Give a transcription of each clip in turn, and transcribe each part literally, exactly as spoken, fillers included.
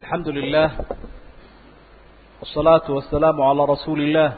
الحمد لله والصلاة والسلام على رسول الله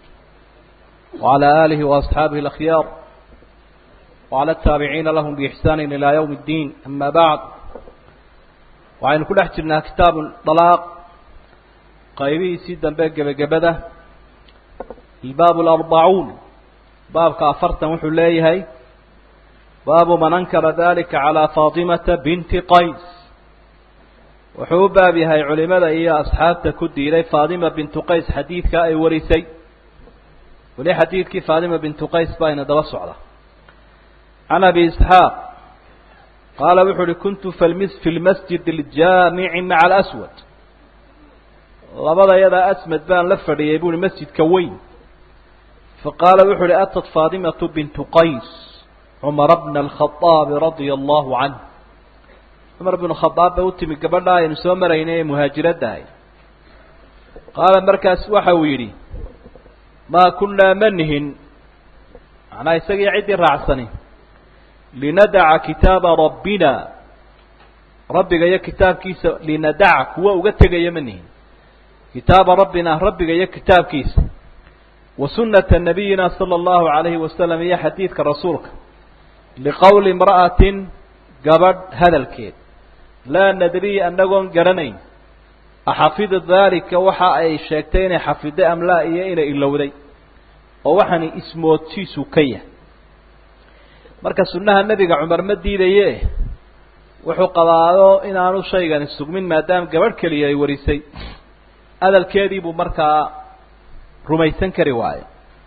وعلى آله وأصحابه الأخيار وعلى التابعين لهم بإحسان إلى يوم الدين. أما بعد، وعين كل احترنا كتاب الطلاق قيبي سيدا بقى بقبده الباب الأربعون باب كافرت وحليه باب من أنكر ذلك على فاطمة بنت قيس. wuxuu u baab yahay culimada iyo asxaabta ku diiray Faadima bint Qays xadiidka ay warisay wali xadiidkii Faadima bint Qays bayna daba socda. Ana bi Ishaq qala wuxuu kuntu fil masjid al-jami' ma'a al-aswad, labada yada asmad baan la fadhiyay buu masjidka weyn. faqala wuxuu atat Faadima bint Qays Umar ibn al-Khattab radiyallahu anhu. عمر بن الخطاب بوتي من قبل لا ينسوا مرينه مهاجرة داي. قال مركز وحويري ما كنا منهن أنا يسقي عدي الرعسني لندع كتاب ربنا ربي جاي كتاب كيس لندعك هو وقت جاي منهن كتاب ربنا ربي جاي كتاب كيس وسنة نبينا صلى الله عليه وسلم هي حديث كرسولك لقول امرأة قبل هذا الكيد لا ندري أنهم قرنين أحفظ ذلك وحا أي شاكتين حفظ أم لا إيه إلا ولي ووحني اسمه تيسو كيه مركز سنها النبي عمر مدي ليه وحو قضاءه إن أنو شيئا السقمين ما دام قبل كليه يوريسي هذا الكاذب مركز رميسان كرواية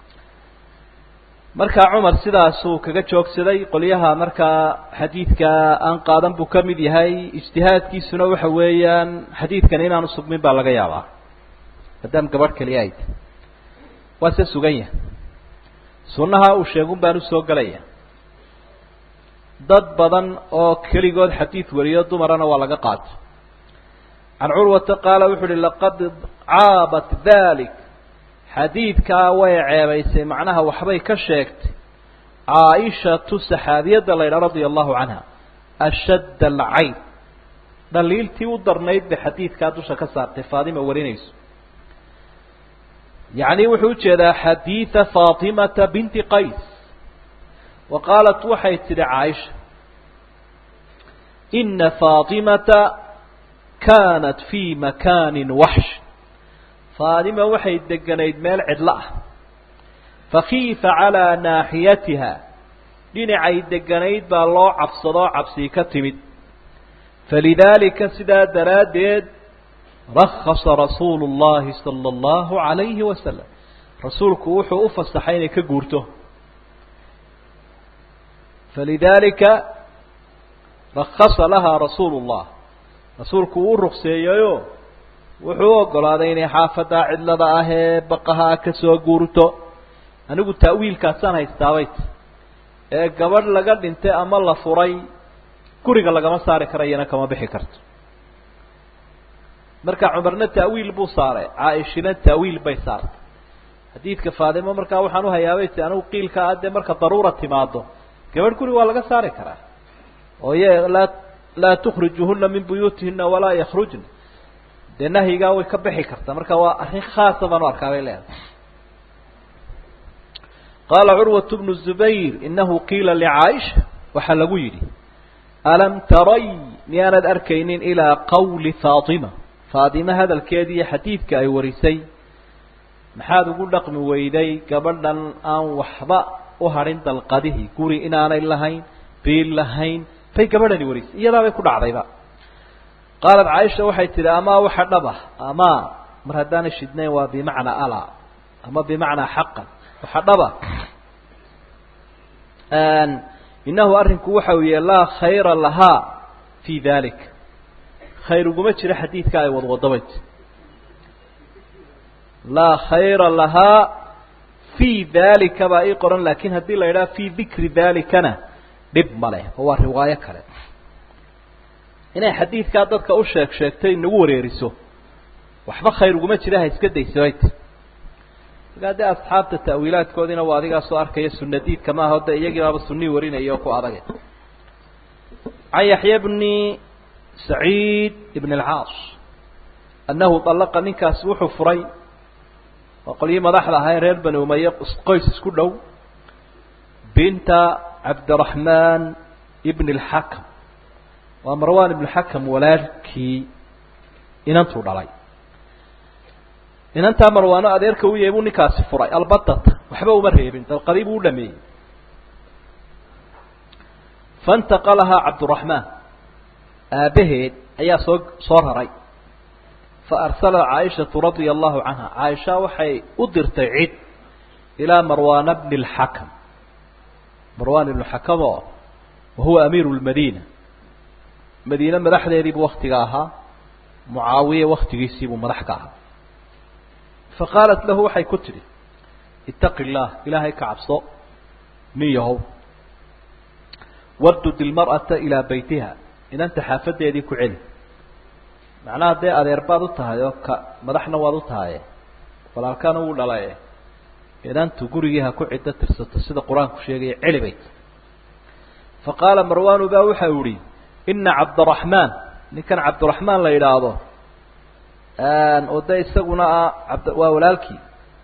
marka Umar sidaas uu kaga joogsaday qoliyaha marka xadiidka aan qaadan buu kamid yahay ijtihaadkiisuna waxa weeyaan xadiidkan inaanu sugmin baa laga yaabaa hadaan gabadh kaliya ay waase suganya sunnaha uu sheegun baan u soo galaya dad badan oo kaligood xadiid wariyo dumarana waa laga qaato an Urwa qala wuxuu laqad aabat dhalik xadiidka way ceebaysay macnaha waxbay ka sheegtay Aisha tu saxaabiyada layla radiyallahu anha ashad al-ayn daliiltii u darnayd bi xadiidka dusha ka saartay Faadima warinayso yani wuxuu jeedaa xadiidka Faadima bint Qays وقالت waxay tiri Aisha inna Faadimata kanat fi makanin wahsh فاطمة waxay deganayd meel cidla ah fakhifa ala nahiyatiha dhinacay deganayd baa loo cabsado cabsi ka timid falidalika sida daraadeed rakhasa rasuulullah sallallahu alayhi wa sallam rasuulku wuxuu u fasaxay inay ka guurto falidalika rakhasa laha rasuulullah rasuulku uu ruqseeyo wuxuu ogolaaday inay xaafada cidlada ah ee baqaha ka soo guurto anigu taawiilkaasaan haystaabay ee gabadh laga dhintay ama la furay guriga lagama saari karayna kama bixi karto marka Umarna taawiil buu saaray Aishina taawiil bay saartay xadiidka Faadima marka waxaan u hayaabay anigu qiilka aad marka daruura timaado gabadh guri waa laga saari karaa oo la la tukhrijuhunna min buyutihinna wala yakhrujna dinahiga way ka bixi kartaa marka waa arrin khaas ah baan arkaabay leeyahay qala Urwa ibn Zubayr innahu qila li Aisha waxa lagu yiri alam taray miyaanad arkaynin ila qawli Faadima Faadima hadalkeedii xadiidka ay warisay maxaad ugu dhaqmi weyday gabadhan aan waxba u harin dalqadihi guri inaanay lahayn biil lahayn bay gabadhani warisay iyada bay ku dhacdayba قالت عائشة waxay tiri ama waxa dhaba ama mar hadaan shidnay waa bi macna ala ama bi macna haqqan waxa dhaba an innahu arinku waxa uu yeelaa khayra laha fi dhalik khayr uguma jira xadiidka ay wad wadabay la khayra laha fi dhalika ba ay qoran laakiin hadii la yiraahdo fi dhikri dhalikana dib male waa riwaayo kale inay xadiidka dadka u sheeg sheegtay nagu wareeriso waxba khayr uguma jira ha iska daysayd gaade asxaabta taawiilaadkoodina waa adiga soo arkay sunnadiid kama hada iyagiiba sunni warinayo ku adag ay Yahya ibn Sa'id ibn al-Aas annahu طallaqa ninkaasi wuxuu furay waa qolyii madaxda ahaa reer bani umaye qoys isku dhow binta cabdiraxmaan ibn اlxakam waa marwan ibn اlxakam walaalkii inantuu dhalay inantaa marwaano adeerka u yahay buu ninkaasi furay albatata waxba uma reebin dalqadii buu u dhameeyey faاntaqalahaa cabduraxmaan aabaheed ayaa soo soo raray faarsalat caaishatu radia allahu canha caaisha waxay u dirtay cid ilaa marwana bni اlxakam marwan ibn xakam oo wahuwa amiiru lmadiina madiine madaxdeediibuu waktiga ahaa mucaawiye waktigiisiibuu madax ka ahaa faqaalat lahu waxay ku tidhi itaqi اllah ilaahay ka cabso nin yahow wardud ilmar'ata ilaa baytiha inanta xaafadeedii ku celi macnaha dee adeer baad u tahay oo ka madaxna waad u tahaye walaalkana wuu dhalaye inantu gurigii ha ku ciddo tirsato sida qur-aanku sheegaya celi bayt faqaala marwaanu baa waxa u ihi ina cabdiraxmaan ninkan cabdiraxmaan la yidhaahdo oo de isaguna ah abd waa walaalkii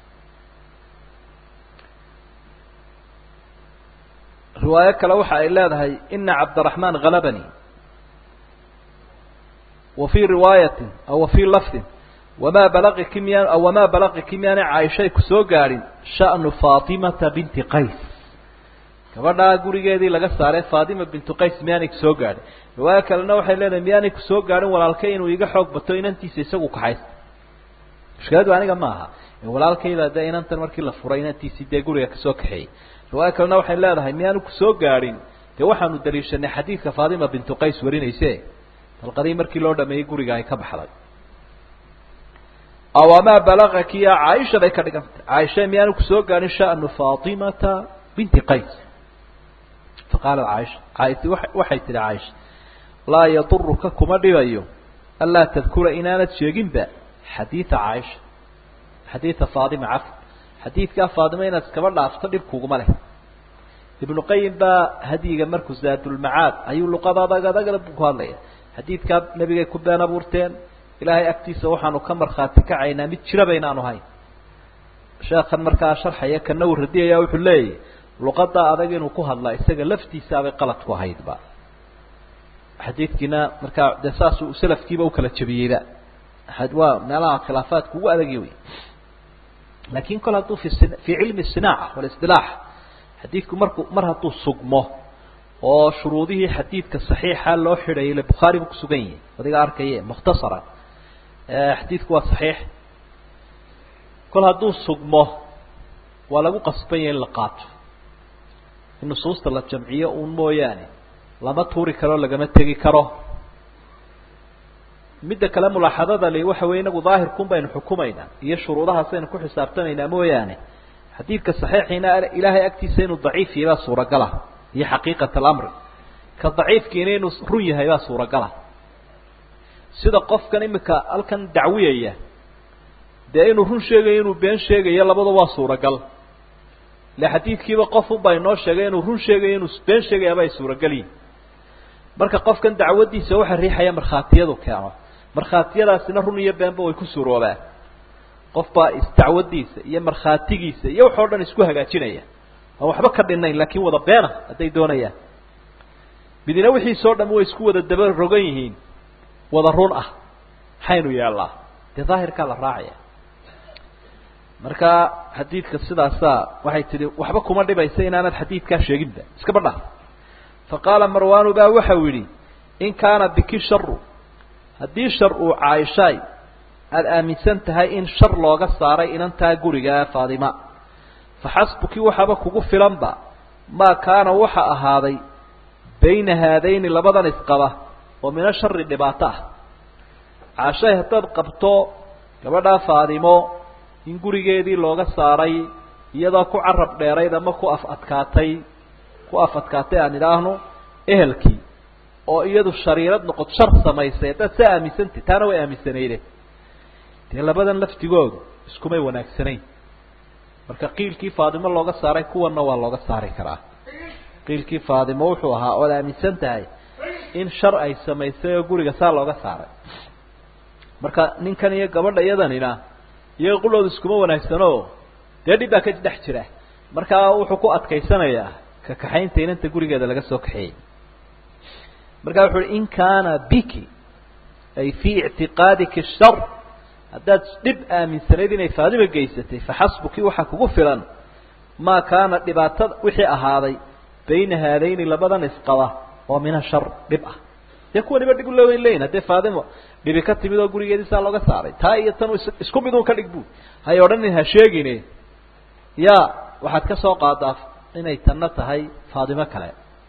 riwaayo kale waxa ay leedahay ina cabdiraxmaan halabanii wa fii riwaayatin aw wa fii lafdin wamaa balaqiki miyaan aw wamaa balaqiki miyaana caaishay ku soo gaadhin sha'nu faatimata binti qays gabadhaa gurigeedii laga saaray faatima bintu qays miyaanay kusoo gaadhin riwaayo kalena waxay leedahay miyaanay kusoo gaadhin walaalkay inuu iga xoog bato inantiisa isagu kaxaysta mushkiladu aniga ma aha walaalkayda dee inantan markii la furay inantiisii dee guriga kasoo kaxeeyey riwaayo kalena waxay leedahay miyaanu kusoo gaadhin dee waxaanu daliishanay xadiidka faatima bintu qays warinayse dalqadii markii loo dhameeyey guriga ay ka baxday aw amaa balagaki ya caaisha bay ka dhigantay caaisha miyaanu kusoo gaadhin sha'nu faatimata binti qays faqaalat caaisha caaisha waxay tihi caaisha laa yaduruka kuma dhibayo anlaa tadkura inaanad sheeginba xadiida caaisha xadiida faatima cafwa xadiidkaa faatima inaad iskaba dhaafto dhib kuguma leh ibnu qayim baa hadyiga markuu zaadulmacaad ayuu luqada adag adagada buu ku hadlaya xadiidkaa nabigay ku been abuurteen ilaahay agtiisa waxaanu ka markhaati kacaynaa mid jira baynaanu hayn sheekhan markaa sharxaya kana uu radiyaya wuxuu leeyahy luqada adag inuu ku hadlaa isaga laftiisaabay qalad ku ahaydba xadiidkiina markaa dee saasuu salafkiiba ukala jabiyeyba waa meelaha khilaafaadka ugu adagya wey laakin kol hadduu fi fii cilmi sinaaca walisdilaax xadiidku markuu mar hadduu sugmo oo shuruudihii xadiidka saxiixa loo xidhayay ile bukhaari buu kusugan yahay adiga arkaye mukhtasaran xadiidku waa saxiix kol hadduu sugmo waa lagu qasban yahay in la qaato in nusuusta la jamciyo uun mooyaane lama tuuri karo lagama tegi karo midda kale mulaaxadada li waxa wey inagu daahirkun baynu xukumaynaa iyo shuruudahaas aynu ku xisaabtamaynaa mooyaane xadiidka saxiixiina ilaahay agtiisa inuu daciif yahay baa suuragala iyo xaqiiqat alamri ka daciifkiina inuu run yahay baa suuragala sida qofkan imika halkan dacwiyaya dee inuu run sheegayo inuu been sheegayo labada waa suuragal le xadiidkiiba qof unbaa inoo sheegay inuu run sheegayo inuu been sheegayaaba ay suuragal yihin marka qofkan dacwadiisa waxa riixaya markhaatiyadu keeno markhaatiyadaasina run iyo beenba way ku suuroobaan qof baa isdacwadiisa iyo markhaatigiisa iyo wax oo dhan isku hagaajinaya aan waxba ka dhinayn laakiin wada beena hadday doonayaan midina wixiisoo dham way isku wada daba rogan yihiin wada run ah maxaynu yeellaa dee daahirkaa la raacaya marka xadiidka sidaasaa waxay tihi waxba kuma dhibaysa inaanad xadiidkaa sheeginba iskaba dhaaf faqaala marwaanu baa waxa u yidhi in kaana biki sharu haddii shar uu caaishaay aada aaminsan tahay in shar looga saaray inantaa gurigaa faadima faxasbuki waxaba kugu filanba maa kaana waxa ahaaday bayna haadayni labadan isqaba oo mina shari dhibaato ah caashaay haddaad qabto gabadhaa faadimo in gurigeedii looga saaray iyadoo ku carab dheerayd ama ku af adkaatay ku af adkaatay aan idhaahno ehelkii oo iyadu shariirad noqoto shar samaysay haddaad saa aaminsantay taana way aaminsanayde dee labadan laftigoodu iskumay wanaagsanayn marka qiilkii faadimo looga saaray kuwanna waa looga saari karaa qiilkii faadimo wuxuu ahaa ood aaminsan tahay in shar ay samaysay oo guriga saa looga saaray marka ninkan iyo gabadha iyadanina iyaga qulooda iskuma wanaagsano dee dhib baa ka dhex jira markaa wuxuu ku adkaysanayaa ka kaxaynta inanta gurigeeda laga soo kaxeeyey markaa wuxuu in kaana biki ay fii ictiqaadiki shar haddaad dhib aaminsanayd inay faadima geysatay faxasbuki waxaa kugu filan maa kaana dhibaatada wixii ahaaday bayna haadayni labadan isqaba oo mina shar dhib ah dee kuwaniba dhib uleeday leeyihin haddee faadimo dhibi ka timid oo gurigeedii saa looga saaray taa iyo tan isku mid un ka dhig buu hay odhanin ha sheegine ya waxaad ka soo qaadaa inay tanna tahay faadimo kale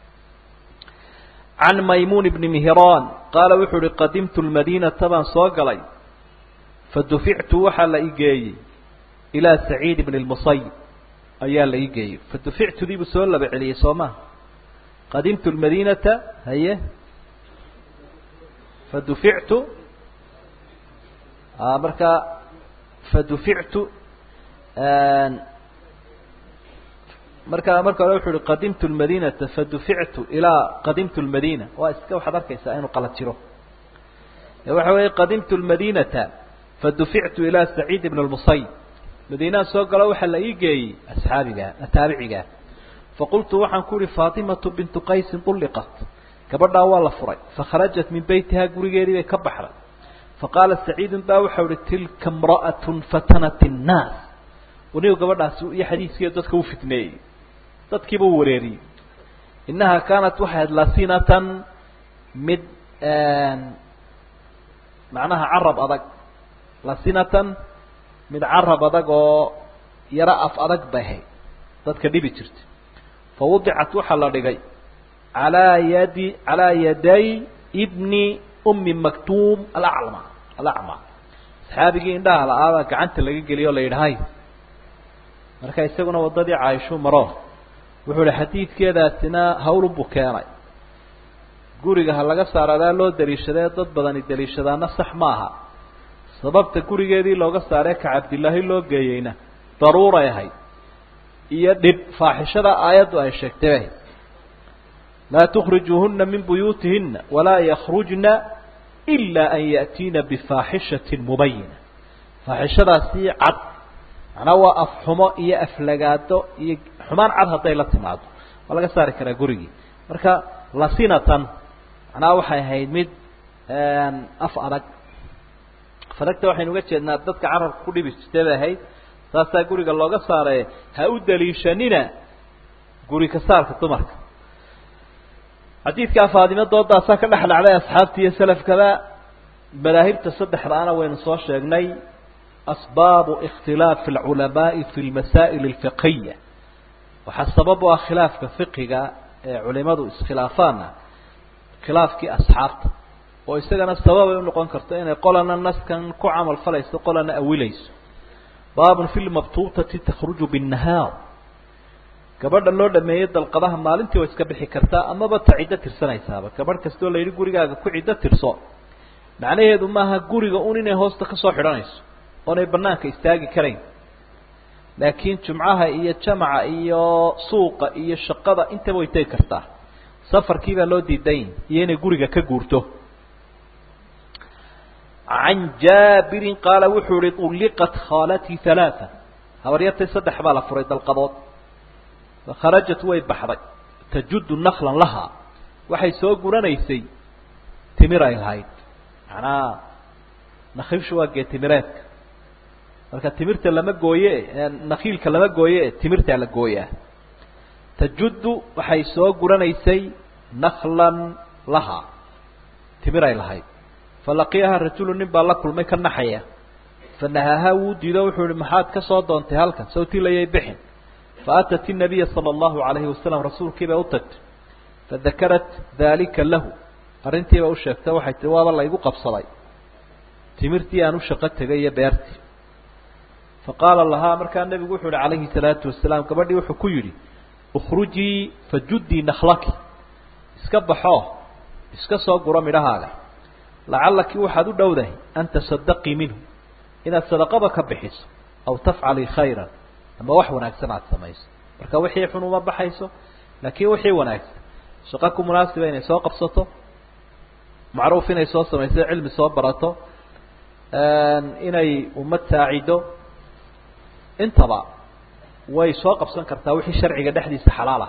can maymuun ibni mihraan qaala wuxuu uhi qadimtu lmadiinata baan soo galay fadufictu waxaa la ii geeyey ilaa saciid ibni lmusayib ayaa la ii geeyey fadufictudiibuu soo laba celiyey soo maha qadimtu lmadiinata haye fadufictu marka fadufictu marka marka hore wuxuu uhi qadimtu lmadinata fadufictu ilaa qadimtu lmadina waa iska waxaad arkaysaa inuu qalad jiro waxa weeye qadimtu lmadinata fadufictu ilaa saciid ibn lmusayib madiinaan soo galo waxaa la ii geeyey asxaabiga taabiciga faqultu waxaan ku uhi faatimatu bintu qaysin ulliqat gabadhaa waa la furay fakharajat min beytihaa gurigeedii bay ka baxday faqaala saciidun baa waxau uhi tilka imra'atun fatanat innaas wanigu gabadhaasi iyo xadiiskiiyo dadka u fitneeyey dadkiiba u wareeriyey innahaa kaanat waxay ahayd lasinatan mid macnaha carab adag lasinatan mid carab adag oo yaro af adag bay ahayd dadka dhibi jirtay fa wadicat waxaa la dhigay calaa yadi calaa yaday ibni ummi maktuum alaclama alacma asxaabigii indhaha la-aabaa gacanta laga geliyo o la yidhahay marka isaguna waddadii caaisho maro wuxuu ihi xadiidkeedaasina hawlunbuu keenay guriga ha laga saaradaa loo daliishadee dad badani daliishadaana sax maaha sababta gurigeedii looga saaree ka cabdillaahi loo geeyeyna daruuray ahayd iyo dhib faaxishada aayaddu ay sheegtay laa tukhrijuuhuna min buyuutihina walaa yakhrujna ilaa an ya'tiina bifaaxishatin mubayina faaxishadaasi cad macnaa waa afxumo iyo aflagaado iyo xumaan cad hadday la timaado waa laga saari karaa gurigii marka lasinatan macnaha waxay ahayd mid af adag af adagta waxaynu uga jeednaa dadka carabka ku dhibi jirtay bay ahayd saasaa guriga looga saaree ha u daliishanina guri ka saarka dumarka xadiidkaa faadimo doodaasaa ka dhex dhacday asxaabta iyo salafkada madaahibta saddexdaana waynu soo sheegnay asbaabu ikhtilaafi alculamaa'i fi lmasaa'il alfiqhiya waxaa sabab u ah khilaafka fiqiga ee culimadu iskhilaafaana khilaafkii asxaabta oo isagana sababay u noqon karto inay qolana naskan ku camal falayso qolana awilayso baabun fi lmabtuutati takhruju binnahaar gabadha loo dhameeyey dalqadaha maalintii waa iska bixi kartaa amaba ta ciddo tirsanaysaaba gabadh kastoo la yidhi gurigaaga ku ciddo tirso macnaheedu maaha guriga un inay hoosta ka soo xidhanayso oonay banaanka istaagi karayn laakiin jumcaha iyo jamaca iyo suuqa iyo shaqada intaba way tegi kartaa safarkii baa loo diidayn iyo inay guriga ka guurto can jaabirin qaala wuxuu ihi ulliqat khaalatii halaaa habaryartay saddex baa la furay dalqadood fakharajat way baxday tajuddu naklan lahaa waxay soo guranaysay timir ay lahayd macnaha nakiilshu waa gee timireedka marka timirta lama gooye nakiilka lama gooye timirtaa la gooyaa tajuddu waxay soo guranaysay naklan lahaa timir ay lahayd falaqiyaha rajulu nin baa la kulmay ka naxaya fanahahaa wuu diido wuxuu ihi maxaad ka soo doontay halkan sawtii layay bixin faatat الnabiya salى اllahu alayhi wasalam rasuulkii bay u tagtay fadakarat dalika lahu arrintii ba u sheegtay waxay tii waaba laygu qabsaday timirtii aan u shaqo tegay iyo beertii faqaala lahaa markaa nebigu wuxuu yihi calayhi الsalaatu wasalaam gabadhii wuxuu ku yidhi ukhrujii fajudii naklaki iska baxo iska soo guro midhahaaga lacalaki waxaad u dhowdahay an tasadaqii minhu inaad sadaqaba ka bixiso aw tafcalii khayra ama wax wanaagsan aad samayso marka wixii xun uma baxayso laakiin wixii wanaagsan shaqo ku munaasiba inay soo qabsato macruuf inay soo samayso cilmi soo barato inay ummad saacido intaba way soo qabsan kartaa wixii sharciga dhexdiisa xalaal ah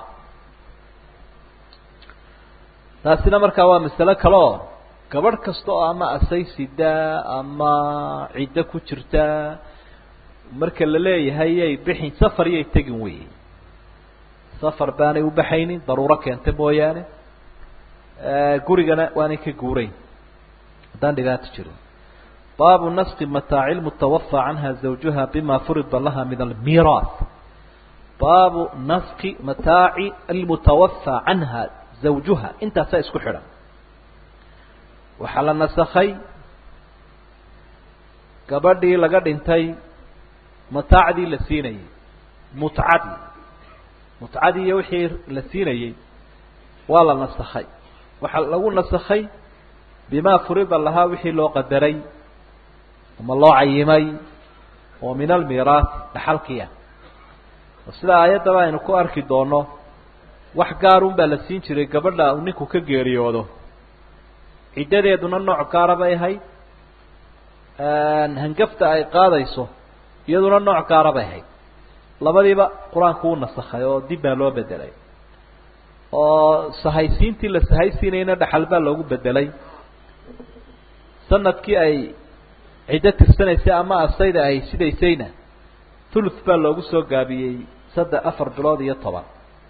taasina markaa waa mas'alo kale oo gabadh kasta oo ama asaysida ama cidda ku jirta marka la leeyahay ay bixin safar iyo tagin weey safar baanay u baxaynin daruuro keentay mooyaane ee gurigana waanay ka guuray hadaan dhibaato jirin baabu nasqi mataa'il mutawaffa anha zawjuha bima furida laha min al-mirath baabu nasqi mataa'i al-mutawaffa anha zawjuha inta sa isku xiran waxa la nasakhay gabadhii laga dhintay mataacdii la siinayay mut'adi mut'adi wixii la siinayay waa la nasakhay waxa lagu nasakhay bima furida laha wixii loo qadaray ama loo cayimay oo min al-mirath dhaxalkiya sida aayada aynu ku arki doono wax gaar un baa la siin jiray gabadha uu ninku ka geeriyoodo ciidadeeduna nooc gaar ah bay ahayd aan hangafta ay qaadayso iyaduna nooc gaar ah bay ahayd labadiiba quraanku uu nasakhay oo dib baa loo bedelay oo sahaysiintii la sahaysiinayna dhaxal baa loogu bedelay sanadkii ay ciida tirsanaysa ama asayda ay sidaysayna thuluth baa loogu soo gaabiyay saddex afar bilood iyo toban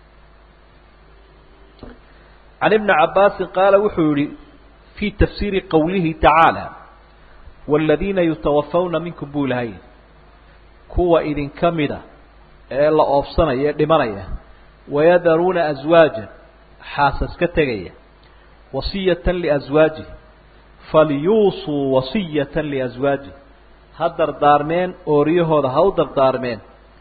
عن ابن عباس قال وحوري في تفسير قوله تعالى والذين يتوفون منكم بولهين كوا إذن كمدا إلا أفصنا يدمريا ويذرون أزواجا حاسس كتغيا وصية لأزواجه فليوصوا وصية لأزواجه هدر دارمين أوريه هذا هودر دارمين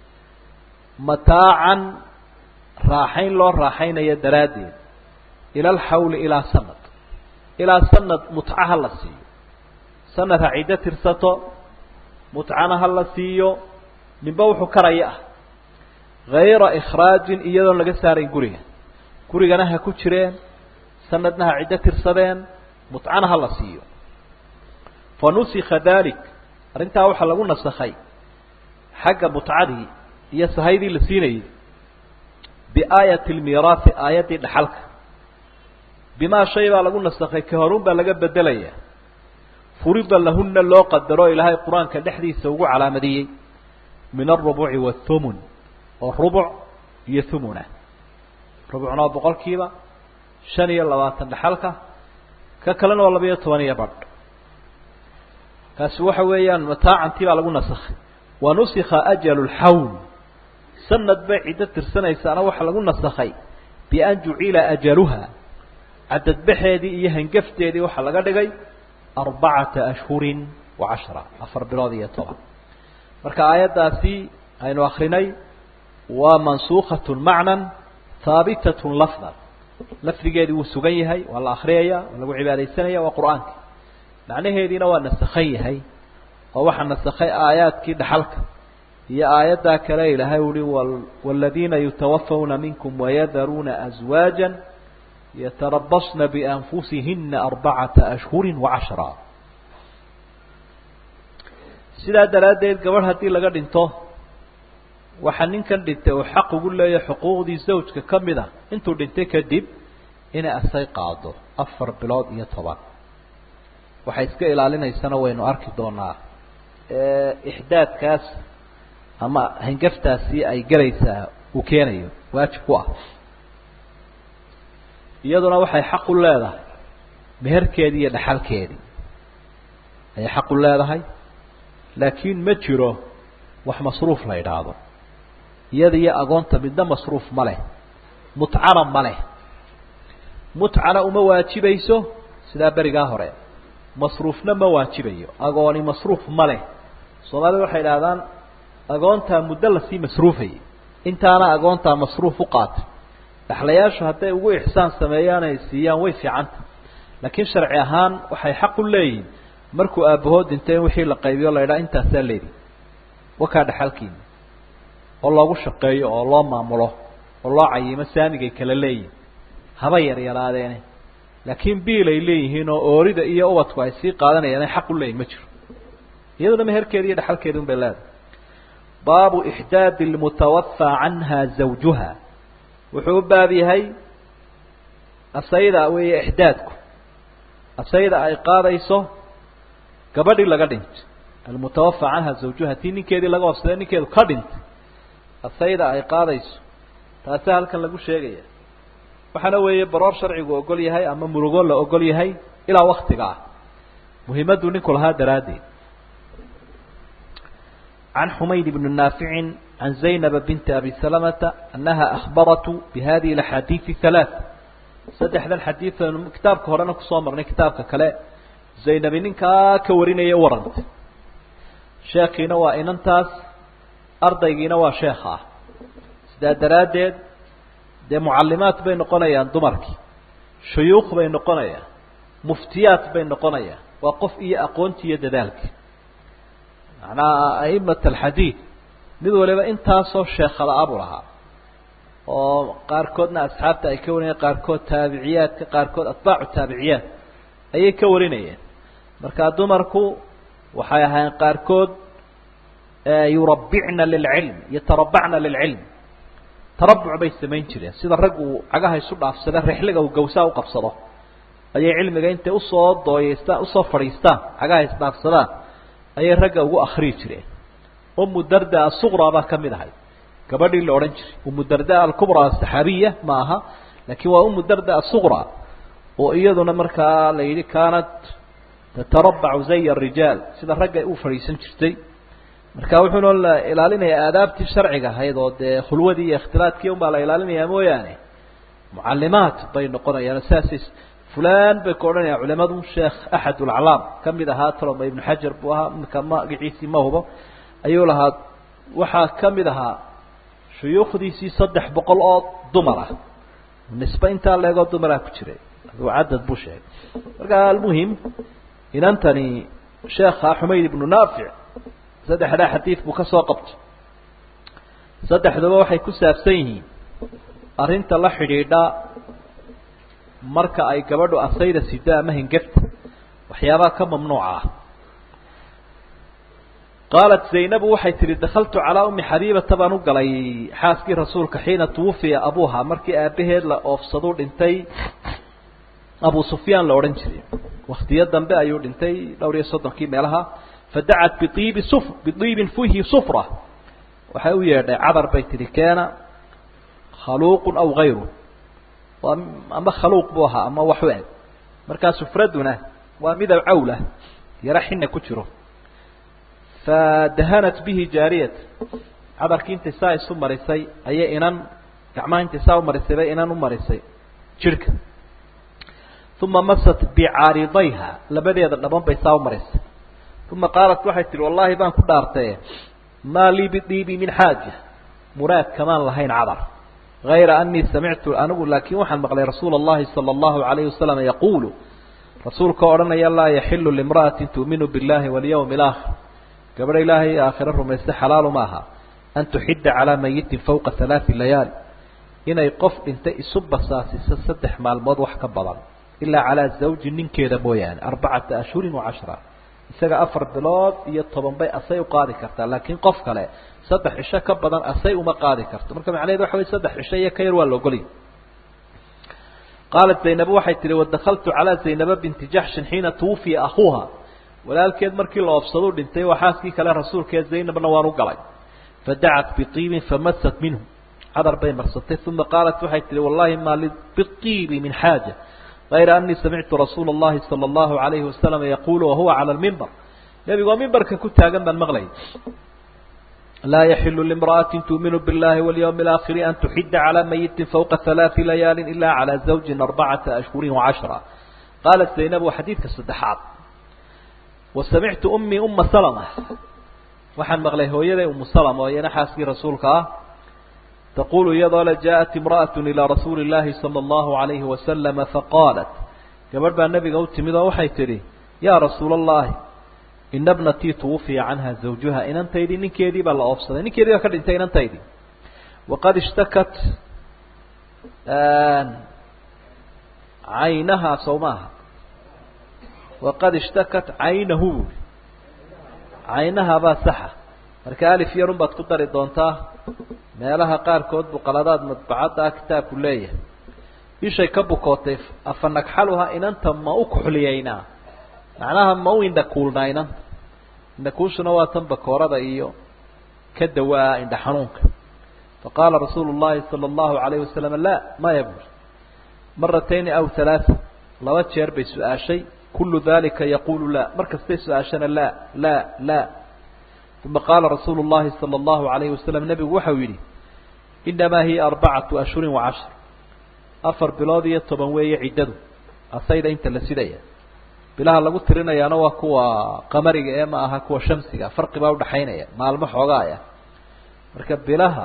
متاعا راحين لو راحين يدرادين إلى الحول إلى سند إلى سند متعها اللسيو سند عيدة ترسطو متعنها اللسيو من بوح كريئة غير إخراج إيضا لقسارين قرية قرية نها كتشرين سندنها عيدة ترسطين متعنها اللسيو فنسخ ذلك رنتها وحلقونا السخي حق متعدي يسهيدي لسيني بآية الميراث آية الحلق بما شيء لغو نسخay ka horun baa laga bedelaya furida lahunna loo qadaro ilaahay quraanka dhexdiisa ugu calaamadiyay min ar-rubu'i wath-thumun oo rubu' iyo thumuna rubu'na boqolkiiba shan iyo labaatan dhaxalka ka kalena waa laba iyo toban iyo badh kaas waxa weeyaan mataacantii baa lagu nasakhay wa nusikha ajalul hawl sanad ba'ida tirsanaysa ana waxa lagu nasakhay bi an ju'ila ajaluha عدد بحدي إيهن قفتي وحا لغا دغاي أربعة أشهر وعشرة أفر بلادية طبعا مركا آياتاسي أينو أخريني ومنسوخة معنى ثابتة لفظا لفظ جادي وسغيهي والله أخريها ولغو عبادي سنية وقرآنك معنى هذه نوى نسخيهي ووحا نسخي آيات كده حلقة هي آيات ذاك ليلة والذين يتوفون منكم ويذرون أزواجا يتربصن بأنفسهن أربعة أشهر وعشرة سيدا دلادين قبل هاتي لقد انتو وحنين كان دنتو وحق يقول له حقوق دي الزوج ككمدة انتو دنتو كدب هنا أساي قاعدو أفر بلاد يطبع وحيث كإلى لنا السنة وينو أركي دونا اه إحداث كاس أما هنقفتا سي أي قريسة وكينيو واجكوا iyaduna waxay xaq u leedahay meherkeedii iyo dhaxalkeedii ay xaq u leedahay laakiin ma jiro wax masruuf la yiraahdo iyada iyo agoonta midna masruuf ma leh mut'ana ma leh mut'ana uma waajibayso sida bariga hore masruufna ma waajibayo agooni masruuf ma leh Soomaalidu waxay yiraahdaan agoonta muddo la sii masruufay intaana agoonta masruuf u qaatay dhaxlayaashu haday ugu ihsaan sameeyaan ay siiyaan way fiicanta laakiin sharci ahaan waxay xaq u leeyihiin markuu aabahood intee wixii la qaybiyo la yiraahdo intaas leeyahay waka dhaxalkiin oo loogu shaqeeyo oo loo maamulo oo loo cayimo saamigay kala leeyihiin haba yar yaraadeen laakiin biil ay leeyihiin oo oorida iyo ubadku ay sii qaadanayaan xaq u leeyihiin ma jiro iyaduna meherkeeda iyo dhaxalkeeda un bay leedahay baabu ixdaadi lmutawafaa canha zawjuha wuxuu u baab yahay asayda weeye ixdaadku asayda ay qaadayso gabadhii laga dhintay almutawafaa canha zawjuha tii ninkeedii laga oofsaday ninkeedu ka dhintay asayda ay qaadayso taasi halkan lagu sheegaya waxaana weeye baroor sharcigu ogol yahay ama murugo la ogol yahay ilaa waktiga ah muhiimaddu ninku lahaa daraaddeed عن حميد بن نافع عن زينب بنت أبي سلمة أنها أخبرته بهذه الحديث ثلاث صدح ذا الحديث كتاب كهرانا كصامرنا كتاب كلا زينب نكا كورينا يورنت شيخنا وإننتاس أرضينا وشيخا سدا درادد ده معلمات بين قنايا دمرك شيوخ بين قنايا مفتيات بين قنايا وقف إيه أقونتي يد ذلك معناها أئمة الحديث mid waliba intaasoo sheekhala abu lahaa oo qaarkoodna asxaabta ay ka warinayeen qaarkood taabiciyaadka qaarkood atbaacu taabiciyaad ayay ka warinayeen marka dumarku waxay ahaayeen qaarkood yurabbicna lilcilm yatarabbacna lilcilm tarabbuc bay samayn jireen sida raggu cagaha isu dhaafsada rixliga uu gawsaa u qabsado ayay cilmiga intay usoo dooyeystaan usoo fadhiistaan cagaha isdhaafsadaan ayay ragga ugu akhrii jireen أم الدرداء الصغرى ما كملها كبدي الأورنج أم الدرداء الكبرى السحابية معها لكن وأم الدرداء الصغرى وأيضا مركا ليلي كانت تتربع زي الرجال سيدا رجع أوفر يسنشتي مركا وحنا إلى لنا آداب الشرعية هيدا خلوة دي اختلاط كيوم على إلى لنا يا مو يعني معلمات بين قرن يعني أساس فلان بيقولون يا علماء الشيخ أحد العلام كم إذا هاترم ابن حجر بوها كما قعيسي ما هو ayuu lahaa waxaa ka mid ahaa shuyuukhdiisii saddex boqol oo dumar ah nisba intaa leegoo dumara ku jiray aduu cadad buu sheegay marka almuhim inantani sheekha Xumayd ibn Naafic saddexda xadiis buu ka soo qabtay saddexdaba waxay ku saabsan yihiin arrinta la xidhiidha marka ay gabadhu asayda sida ama hingafta waxyaabaha ka mamnuuca ah قالت زينب وحي تري دخلت على أم حبيبة تبانو قلي حاسكي رسولك حين توفي أبوها مركي أبيهد لأفصدور انتي أبو سفيان لورنجري واختيار دنباء يور انتي لوري صدقي مالها فدعت بطيب صفر بطيب فيه صفرة وحاوية عبر بيت كان خلوق أو غيره أما خلوق بوها أما وحوان مركز سفردنا ومذا عولة يرحين كتره فدهنت به جارية عبر كنت ساي سمرسي أي إنان كمان تساو مرسي بي إنان مرسي شركة ثم مست بعارضيها لبدي هذا لبن بيساو مرسي ثم قالت واحد والله بان كدارتي ما لي بديبي من حاجة مراد كمان لهين عبر غير أني سمعت أنا أقول لك وحن مغلي رسول الله صلى الله عليه وسلم يقول رسول كورنا يلا يحل لامرأة تؤمن بالله واليوم الآخر قبل إلهي آخر الرميس حلال معها أن تحد على ميت فوق ثلاث ليال هنا يقف انت يصب ساسي ستح مع الموضوع كبضا إلا على الزوج من كذا بويان أربعة أشهر وعشرة يساق أفر بلاد يطبن بي أسي وقاضي كرتا لكن قف كلا سدح عشاء كبضا أسي وما قاضي كرتا مركم عليه ذو حوي سدح عشاء كير ولا قولي قالت زينب وحيت ودخلت على زينب بنت جحش حين توفي أخوها walaalkeed markii la ofsado dhintay waxaaskii kale rasuulkeed Zaynabna waan u galay fada'at biqib famassat minhu hadar bay marsatay thumma qalat waxay tiri wallahi ma li biqib min haja غير أني سمعت رسول الله صلى الله عليه وسلم يقول وهو على المنبر نبي ومنبر كنت أجنب المغلي لا يحل لامرأة تؤمن بالله واليوم الآخر أن تحد على ميت فوق ثلاث ليال إلا على زوج أربعة أشهر وعشرة قالت زينب وحديث كالصدحات وسمعت أمي أم سلمة وحن مغلي هو يدي أم سلمة وينا حاسكي رسولك تقول يضال جاءت امرأة إلى رسول الله صلى الله عليه وسلم فقالت قبل بأن النبي قلت ماذا وحيتري يا رسول الله إن ابنتي توفي عنها زوجها إن أنت يدي نكيدي بلا أفصل نكيدي وكذا إنت إن أنت يدي وقد اشتكت عينها صومها وقد اشتكت عينه caynaha baa saxa marka alif yarun baad ku dari doontaa meelaha qaarkood buu qaladaad madbacadda ah kitaabku leeyahay ishay ka bukootay afanagxaluha inanta ma u kuxliyeynaa macnaha ma u indhakuulnaa inanta indhakuushuna waa tan bakoorada iyo ka dawaa indha xanuunka faqaala rasuulu llahi sala allahu calayhi wasalam laa maya buuri maratayni aw halaaa laba jeer bay su-aashay kullu dalika yaquulu laa mar kastay su-aashana laa laa laa uma qaala rasuulu llahi sala allahu calayhi wasalam nebigu waxau yidhi inamaa hiya arbacatu ashhurin wa cashar afar bilood iyo toban weeye ciddadu asayda inta la sidaya bilaha lagu tirinayaana waa kuwa qamariga ee ma aha kuwa shamsiga farqi baa udhaxaynaya maalmo xoogaaya marka bilaha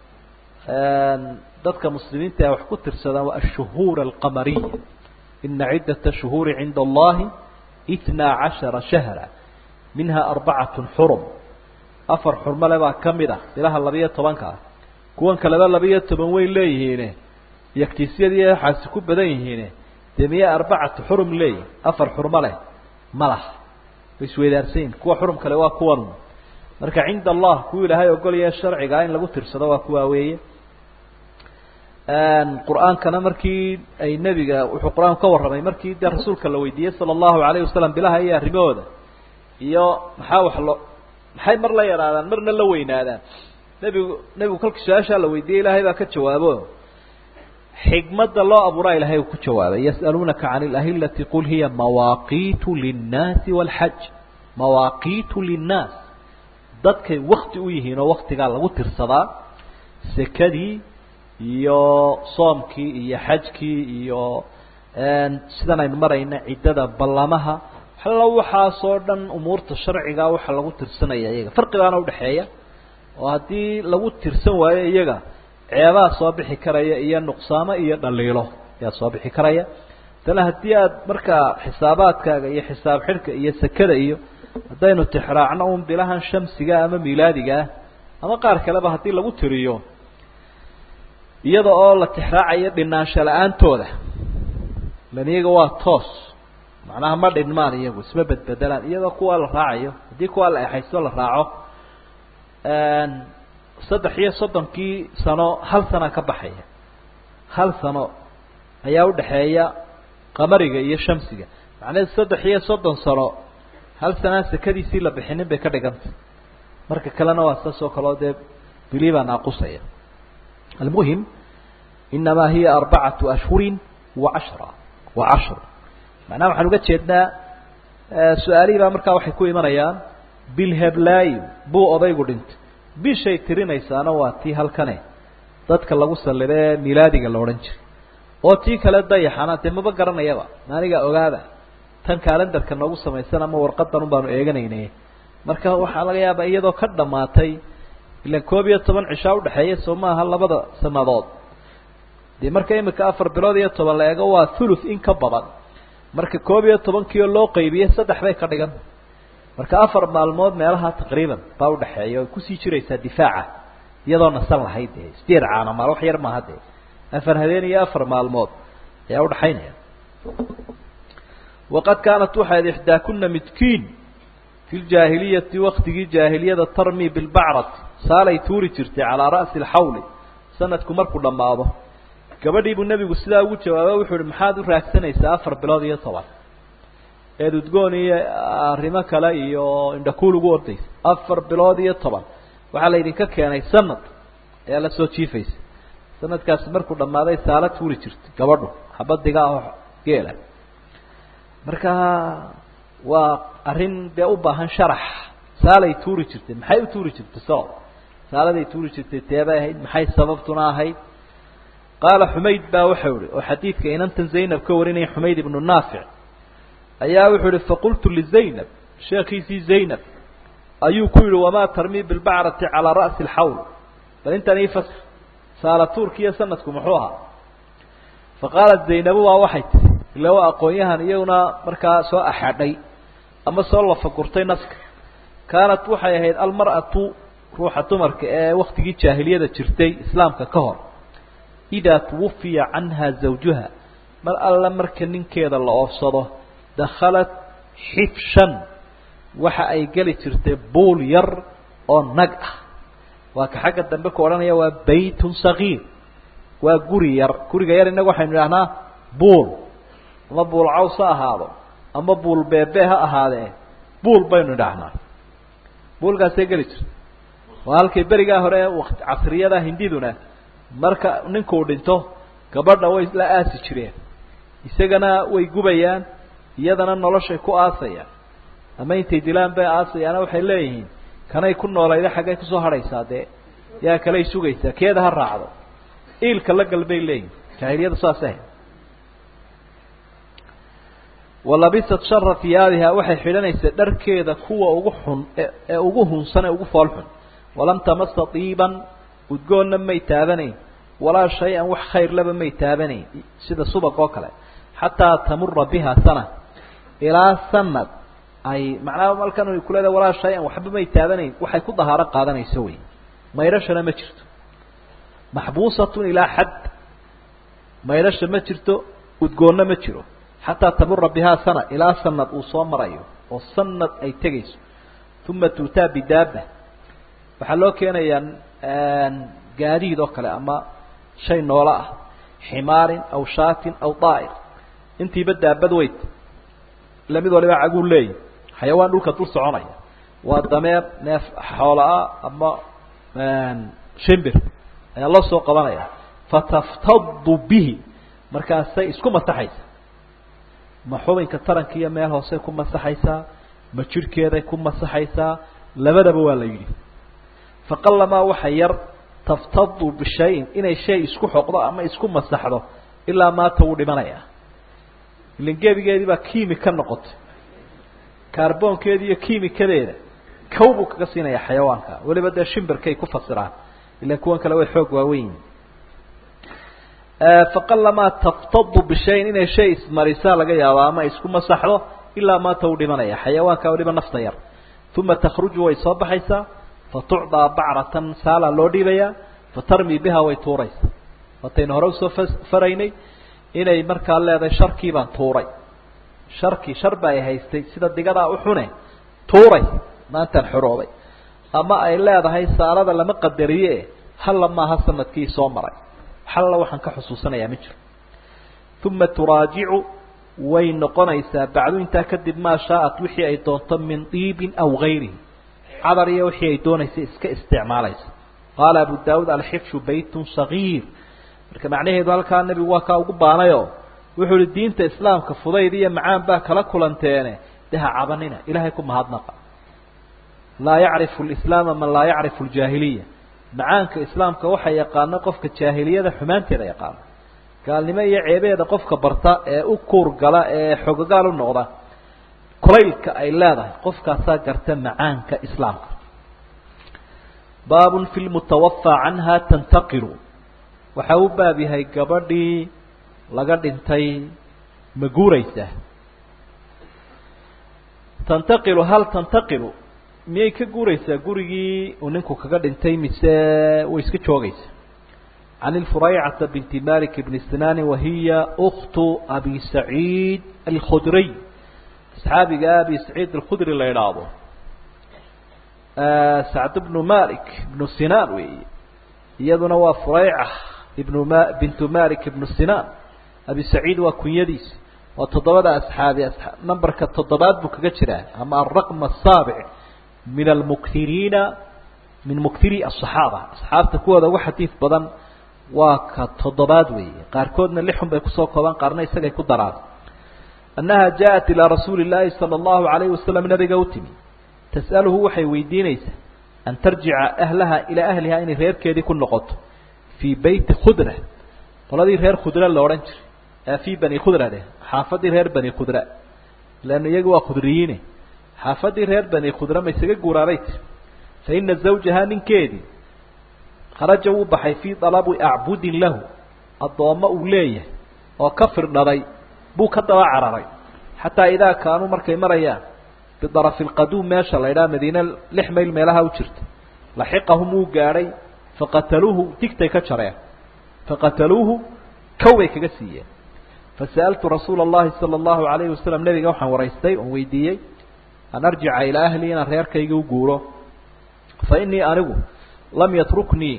dadka muslimiinta wax ku tirsadaan waa ashuhuur alqamariya ina ciddata shuhuuri cinda allahi itnaa cashara shahra minha arbacatun xurum afar xurmale baa ka mid ah bilaha labiyo tobanka ah kuwan kaleba labiyo toban way leeyihiine yaktiisyadii waxaasi ku badan yihiine dee miya arbacatu xurum leeyihin afar xurmo leh ma laha way isweydaarsanyihin kuwa xurum kale waa kuwan marka cinda allah kuwa ilaahay ogolaya sharcigaa in lagu tirsado waa kuwaa weeye qur-aankana markii ay nebiga wuxuu qur-aanku ka warramay markii dee rasuulka la weydiiyey sala allahu calayhi wasalam bilaha iyo arrimahooda iyo maxaa wax loo maxay mar la yaraadaan marna la weynaadaan nebigu nebigu kolkii su-aashaa la weydiiyey ilaahay baa ka jawaabo xigmadda loo abuuraa ilaahay uu ku jawaabay yas'aluunaka can ilahillati qul hiya mawaaqiitu linnaasi waalxaj mawaaqiitu linnaas dadkay wakti u yihiin oo waktigaa lagu tirsadaa sekadii iyo soomkii iyo xajkii iyo sidan aynu marayna ciddada ballamaha alla waxaasoo dhan umuurta sharcigaa waxa lagu tirsanaya iyaga farqi baana udhaxeeya oo haddii lagu tirsan waayo iyaga ceebaa soo bixi karaya iyo nuqsaamo iyo dhaliilo ayaa soo bixi karaya tana haddii aad markaa xisaabaadkaaga iyo xisaab xidhka iyo sekada iyo haddaynu tixraacno un bilahan shamsiga ama milaadigaah ama qaar kaleba haddii lagu tiriyo iyada oo la tixraacayo dhinaansho la-aantooda lan iyaga waa toos macnaha ma dhinmaan iyagu isma bedbedelaan iyadoo kuwa la raacayo haddii kuwa la exaysto la raaco saddex iyo soddonkii sano hal sana ka baxaya hal sano ayaa udhaxeeya qamariga iyo shamsiga macnaheed saddex iyo soddon sano hal sanaa sekadiisii la bixinin bay ka dhigantay marka kalena waa saas oo kaleo dee bilii baa naaqusaya almuhim inamaa hiya arbacatu ashhurin wa cashra wa cashr macnaha waxaan uga jeednaa su-aalihii baa markaa waxay ku imanayaan bilheblaayi buu odaygu dhintay bishay tirinaysaana waa tii halkane dadka lagu sallida ee milaadiga la odhan jiray oo tii kale dayaxana dee maba garanayaba maaniga ogaada tan kalendarka noogu samaysan ama warqadan un baanu eeganaynay marka waxaa laga yaabaa iyadoo ka dhamaatay ilan koob iyo toban cishaa udhaxeeya soo maaha labada sanadood dee marka imika afar bilood iyo toban la eego waa thuluth in ka badan marka koob iyo tobankiio loo qaybiyey saddex bay ka dhigan marka afar maalmood meelaha taqriiban baa udhaxeeya oy kusii jiraysaa difaaca iyadoo nasan lahayd dee sideed caana maal wax yar maaha dee afar habeen iyo afar maalmood ayaa udhaxaynaya waqad kaanat waxayd ixdaakuna midkiin fi ljaahiliyati waktigii jaahiliyada tarmi bilbacrati saalay tuuri jirtay calaa ra'si alxawli sanadku markuu dhammaado gabadhii buu nebigu sidaa ugu jawaaba wuxuu ihi maxaad u raagsanaysaa afar bilood iyo toban eed udgoon iyo arrimo kale iyo indhakuul ugu ordaysa afar bilood iyo toban waxaa la idinka keenay sanad ayaa la soo jiifaysa sanadkaasi markuu dhammaaday saala tuuri jirtay gabadhu xabadiga ah geela marka waa arrin dee u baahan sharax saalay tuuri jirtay maxay u tuuri jirtay so saaladay tuuri jirtay teebay ahayd maxay sababtuna ahayd qaala xumayd baa waxau ihi oo xadiidka inantan zaynab ka warinaya xumayd ibnu naafic ayaa wuxuu ihi faqultu lizaynab sheekhiisii zaynab ayuu ku yihi wamaa tarmi bilbacrati calaa ra'si alxawl bal intan ii fasir saala tuurkiiyo sanadku muxuu ahaa faqaalat zaynabu waa waxay tiri ila waa aqoon-yahan iyaguna markaa soo axadhay ama soo lafagurtay naska kaanat waxay ahayd almar'atu ruuxa dumarka ee waktigii jaahiliyada jirtay islaamka ka hor idaa twufiya canha zawjuha mar alla marka ninkeeda la oofsado dakhalat xifshan waxa ay geli jirtay buul yar oo nag ah waa ka xagga dambe ku oranaya waa baytun sagiir waa guri yar guriga yar inagu waxaynu idhahnaa buul ama buul caws ha ahaado ama buul beebe ha ahaadee buul baynu idhahnaa buulkaasay geli jirtay waa halkii berigaa hore waqti casriyada hindiduna marka ninkuu dhinto gabadha way la aasi jireen isagana way gubayaan iyadana noloshay ku aasayaan ama intay dilaan bay aasayaan waxay leeyihiin kanay ku noolayda xagay ku soo haraysaa dee yaa kale sugaysaa keeda ha raacdo ilka la galbay leeyihiin jaahiliyada saasay walabisat sharra thiyabiha waxay xidhanaysaa dharkeeda kuwa ugu xun ee ugu hunsan ee ugu fool xun walam tamassa tiiban udgoonna may taabanayn walaa shay-an wax khayr laba may taabanayn sida subaq oo kale xataa tamura biha sana ilaa sanad ay macnaha malkan ay ku leedahay walaa shay-an waxba may taabanayn waxay ku dahaaro qaadanayso wey mayrashana ma jirto maxbuusatun ilaa xad mayrasha ma jirto udgoonna ma jiro xataa tamura biha sana ilaa sanad uu soo marayo oo sanad ay tegayso uma tuutaa bidaaba waxaa loo keenayaa gaadiid oo kale ama shay noola ah ximaarin aw shaatin aw daa'ir intiiba daabad weyd ila mid waliba caguu leeyahy xayawaan dhulka dul soconaya waa dameer neef xoolaa ama shimbir ayaa loo soo qabanaya fataftadu bihi markaasay isku masaxaysa ma xubinka taranka iyo meel hoose ku masaxaysaa ma jirhkeeday ku masaxaysaa labadaba waa la yidhi faqalamaa waxa yar taftadu bishayin inay shay isku xoqdo ama isku masaxdo ilaa maata wuu dhimanaya ilan gebigeedii baa kiimika noqotay kaarboonkeedi iyo kiimikadeeda kow buu kaga siinaya xayawaanka weliba dee shimbirkay ku fasiraan ilan kuwan kale way xoog waaweyn faqalamaa taftadu bishayin inay shay ismarisaa laga yaaba ama isku masaxdo ilaa maata wuu dhimanaya xayawaanka weliba nafta yar uma takhruju way soo baxaysaa fatucdaa bacratan saala loo dhiibayaa fatarmi biha way tuuraysa wataynu hore usoo faraynay inay markaa leedahay sharkii baan tuuray sharkii shar ba ay haystay sida digadaa u xune tuuray maantaan xorooday ama ay leedahay saalada lama qadariye halla maaha sanadkii soo maray halla waxaan ka xusuusanayaa ma jiro uma turaajicu way noqonaysaa bacdu intaa kadib maa shaaat wixii ay doonto min diibin aw gayrihi cadar iyo wixii ay doonaysay iska isticmaalaysa qaala abu daawuud alxifshu baytun sagiir marka macnaheedu halkaa nebigu waa kaa ugu baanayo wuxuu ihi diinta islaamka fudayd iyo macaan baa kala kulanteene dee ha cabanina ilaahay ku mahadnaqa laa yacrifu lislaama man laa yacrifu ljaahiliya macaanka islaamka waxa yaqaano qofka jaahiliyada xumaanteeda yaqaano gaalnimo iyo ceebeeda qofka barta ee u kuurgala ee xogogaal u noqda kulaylka ay leedahay qofkaasaa garta macaanka islaamka baabun fi lmutawafaa canha tantaqilu waxaa u baab yahay gabadhii laga dhintay ma guuraysaa tantaqilu hal tantaqilu miyay ka guuraysaa gurigii uu ninku kaga dhintay mise way iska joogaysaa can ilfuraycata binti malik bni sinani wahiya uktu abi saciid alkhudriy asxaabiga abi saciid alkhudri la idhaahdo sacd bnu malik ibnu sinaan weeye iyaduna waa furayca ibnu ma bintu malik ibnu sinaan abi saciid waa kunyadiisi waa toddobada asxaabi numberka toddobaad buu kaga jiraa ama alraqm asaabic min almuktiriina min muktiri asaxaaba asxaabta kuwooda ugu xadiid badan waa ka toddobaad weeye qaarkoodna lixun bay kusoo kooban qaarna isagay ku daraan annaha jaaءat ilaa rasuuli اllaahi salى اllahu alayhi wasalam nabiga u timi tas'aluhu waxay weydiinaysaa an tarjica ahlaha ilaa ahliha inay reerkeedii ku noqoto fii beyti khudra qoladii reer khudra la odhan jiray fii bani khudra de xaafadii reer bani khudra leanna iyagu waa khudriyiine xaafadii reer bani khudra ma isaga guuraaray tiri fa ina zawjahaa ninkeedii kharaja wuu baxay fii dalabi acbudin lahu addoommo uu leeyahay oo ka firdhaday buu ka daba cararay xataa idaa kaanuu markay marayaan bidarafi lqaduum meesha la ydhaha madiine lix mayl meelaha u jirta laxiqahum wuu gaadhay faqataluuhu digtay ka jareen faqataluuhu kow bay kaga siiyeen fasa'altu rasuula اllahi salى اllahu alayhi wasalam nabiga waxaan waraystay oon weydiiyey an arjica ilaa ahli inaan reerkayga u guuro fa inii anigu lam yatruknii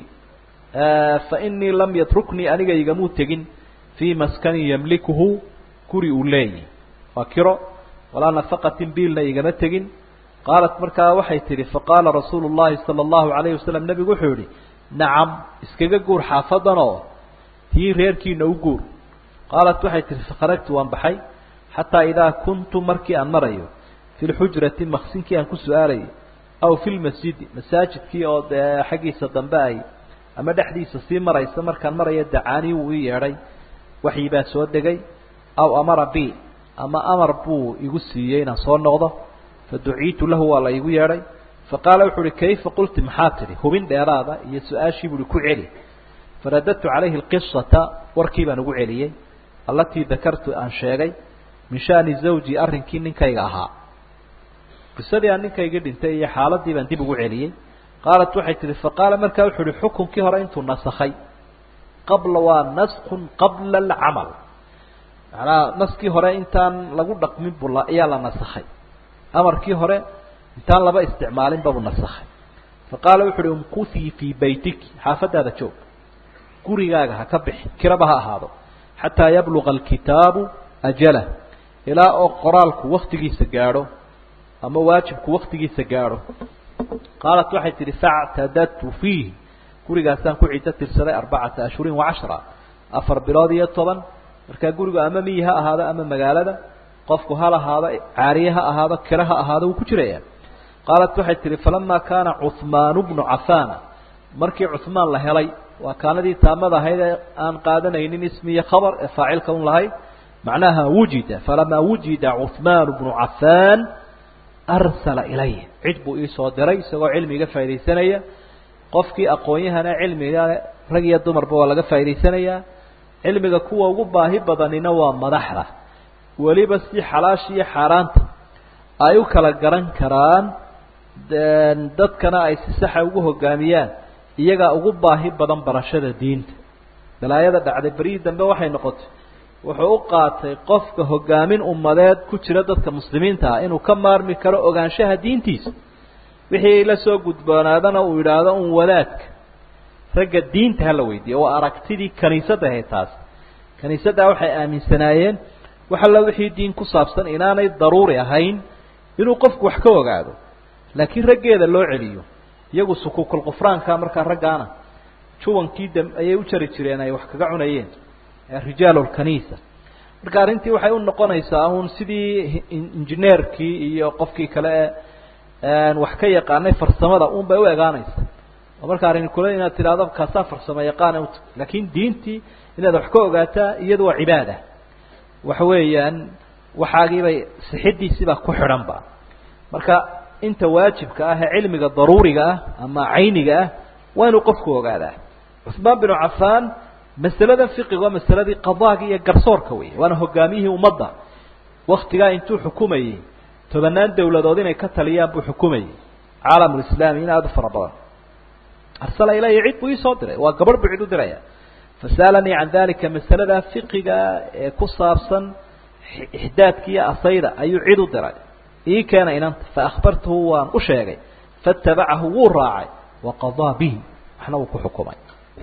fa inii lam yatruknii aniga igamuu tegin fii maskanin yamlikuhu guri uu leeyahy waa kiro walaa nafaqatin biilna igama tegin qaalat markaa waxay tidhi faqaala rasuulu llahi sala allahu alayhi wasalam nebigu wuxuu yihi nacam iskaga guur xaafadanoo tii reerkiina u guur qaalat waxay tihi fakharajtu waan baxay xataa idaa kuntu markii aan marayo fi lxujrati maqsinkii aan ku su-aalayay aw fi lmasjidi masaajidkii oo dee xaggiisa dambe ay ama dhexdiisa sii maraysa markaan maraya dacaanii wuu ii yeedhay waxyi baa soo degay aw amara bi ama amar buu igu siiyey inaan soo noqdo faduciitu lahu waa la igu yeedhay faqaala wuxu uhi kayfa qulti maxaa tidhi hubin dheeraada iyo su-aashii buuhi ku celi faradadtu calayhi alqisata warkii baan ugu celiyey allatii dakartu aan sheegay min shaani zawji arrinkii ninkayga ahaa qisadii aan ninkayga dhintay iyo xaaladii baan dib ugu celiyey qaalat waxay tihi faqaala markaa wuxuu uhi xukunkii hore intuu nasakhay qabla waa naskun qabla alcamal macnaha naskii hore intaan lagu dhaqmin bu ayaa la nasakhay amarkii hore intaan laba isticmaalin babu nasakhay faqaala wuxu uhi umkuthii fii baytiki xaafadaada joog gurigaaga ha ka bixi kiraba ha ahaado xataa yabluga alkitaabu ajalah ilaa oo qoraalku waktigiisa gaadho ama waajibku waktigiisa gaadho qaalat waxay tihi factadadtu fiihi gurigaasaan ku ciddo tirsaday arbacata ashhurin wacashra afar bilood iyo toban markaa gurigu ama miyi ha ahaado ama magaalada qofku hal ahaado caariye ha ahaado kira ha ahaado wuu ku jiraya qaalat waxay tihi falamaa kaana cuhmaanu bnu cafaana markii cuhmaan la helay waa kaanadii taamada ahayd ee aan qaadanaynin ismiyo khabar ee faacilka un lahayd macnaha wujida falamaa wujida cuhmaanu bnu cafaan arsala ilaya cid buu iisoo diray isagoo cilmiga faaidaysanaya qofkii aqoon-yahana cilmiga rag iyo dumarba waa laga faa'idaysanayaa cilmiga kuwa ugu baahi badanina waa madaxda weliba si xalaasha iyo xaaraanta ay u kala garan karaan dadkana ay si saxa ugu hogaamiyaan iyagaa ugu baahi badan barashada diinta balaayada dhacday beryihii dambe waxay noqotay wuxuu u qaatay qofka hogaamin ummadeed ku jira dadka muslimiinta ah inuu ka maarmi karo ogaanshaha diintiisa wixii la soo gudboonaadana uu yidhaahdo un wadaadka ragga diinta hala weydiiyo waa aragtidii kaniisadda ahayd taas kaniisaddaa waxay aaminsanaayeen wax alla wixii diin ku saabsan inaanay daruuri ahayn inuu qofku wax ka ogaado laakiin raggeeda loo celiyo iyagu sukuukul qufraanka markaa raggaana juwankii dam ayay u jari jireen ay wax kaga cunayeen rijaalulkaniisa marka arrintii waxay u noqonaysaa un sidii injineerkii iyo qofkii kale ee wax ka yaqaanay farsamada un bay u egaanaysa oo marka arrin kule inaad tidhaahdo kaasaa farsamo yaqaana ut laakiin diintii inaad wax ka ogaataa iyadu waa cibaada waxa weeyaan waxaagiibay sixidiisiibaa ku xidhan ba marka inta waajibka ah ee cilmiga daruuriga ah ama cayniga ah waa inuu qofku ogaadaa cuhmaan binu cafaan masaladan fiqiga waa masaladii qadaaga iyo garsoorka wey waana hogaamiyihii ummadda waktigaa intuu xukumayey tobanaan dawladood inay ka taliyaan buu xukumayey caalamulislaami in aada u fara badan arsala ilaya cid buu iisoo diray waa gabadh buu cid u diraya fasaalanii can dalika masaladaa fiqiga ee ku saabsan ixdaadka iyo asayda ayuu cid u diray ii keena inanta faahbartuhu waan u sheegay faatabacahu wuu raacay waqadaa bihi waxna wuu ku xukumay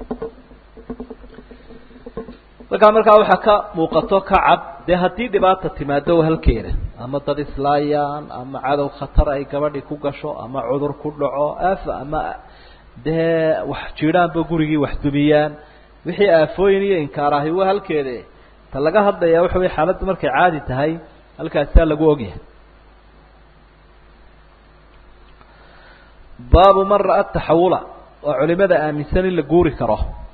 markaa markaa waxaa ka muuqato ka cad dee haddii dhibaata timaado halkeeda ama dad islaayaan ama cadow khatar ay gabadhii ku gasho ama cudur ku dhaco aafa ama dee wax jiraanba gurigii wax dumiyaan wixii aafooyin iyo inkaarahi waa halkeeda ta laga hadlayaa waxa wey xaaladdu markay caadi tahay halkaasaa lagu ogyahay baabu man ra'a taxawula oo culimada aaminsan in la guuri karo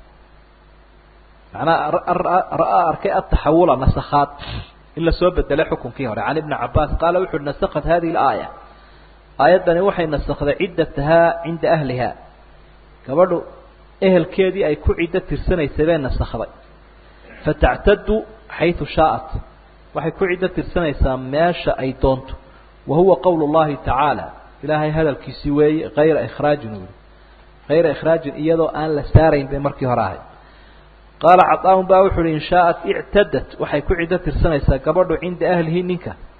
macnaa ra'aa arkay ataxawula nasakhaad in lasoo bedelay xukunkii hore can ibni cabaas qaala wuxu uhi nasakhat hadihi alaaya aayaddani waxay nasakday ciddatahaa cinda ahliha gabadhu ehelkeedii ay ku ciddo tirsanaysay bay nasakday fatactadu xaytu shaa'at waxay ku ciddo tirsanaysaa meesha ay doonto wa huwa qowlu llahi tacaala ilaahay hadalkiisii weeye hayra ikhraajin uli hayra ikhraajin iyadoo aan la saarayn bay markii hore ahayd qaala caطaahum baa wuxu uhi in shaaءat ictadat waxay ku ciddo tirsanaysaa gabadhu cinda ahlihi ninka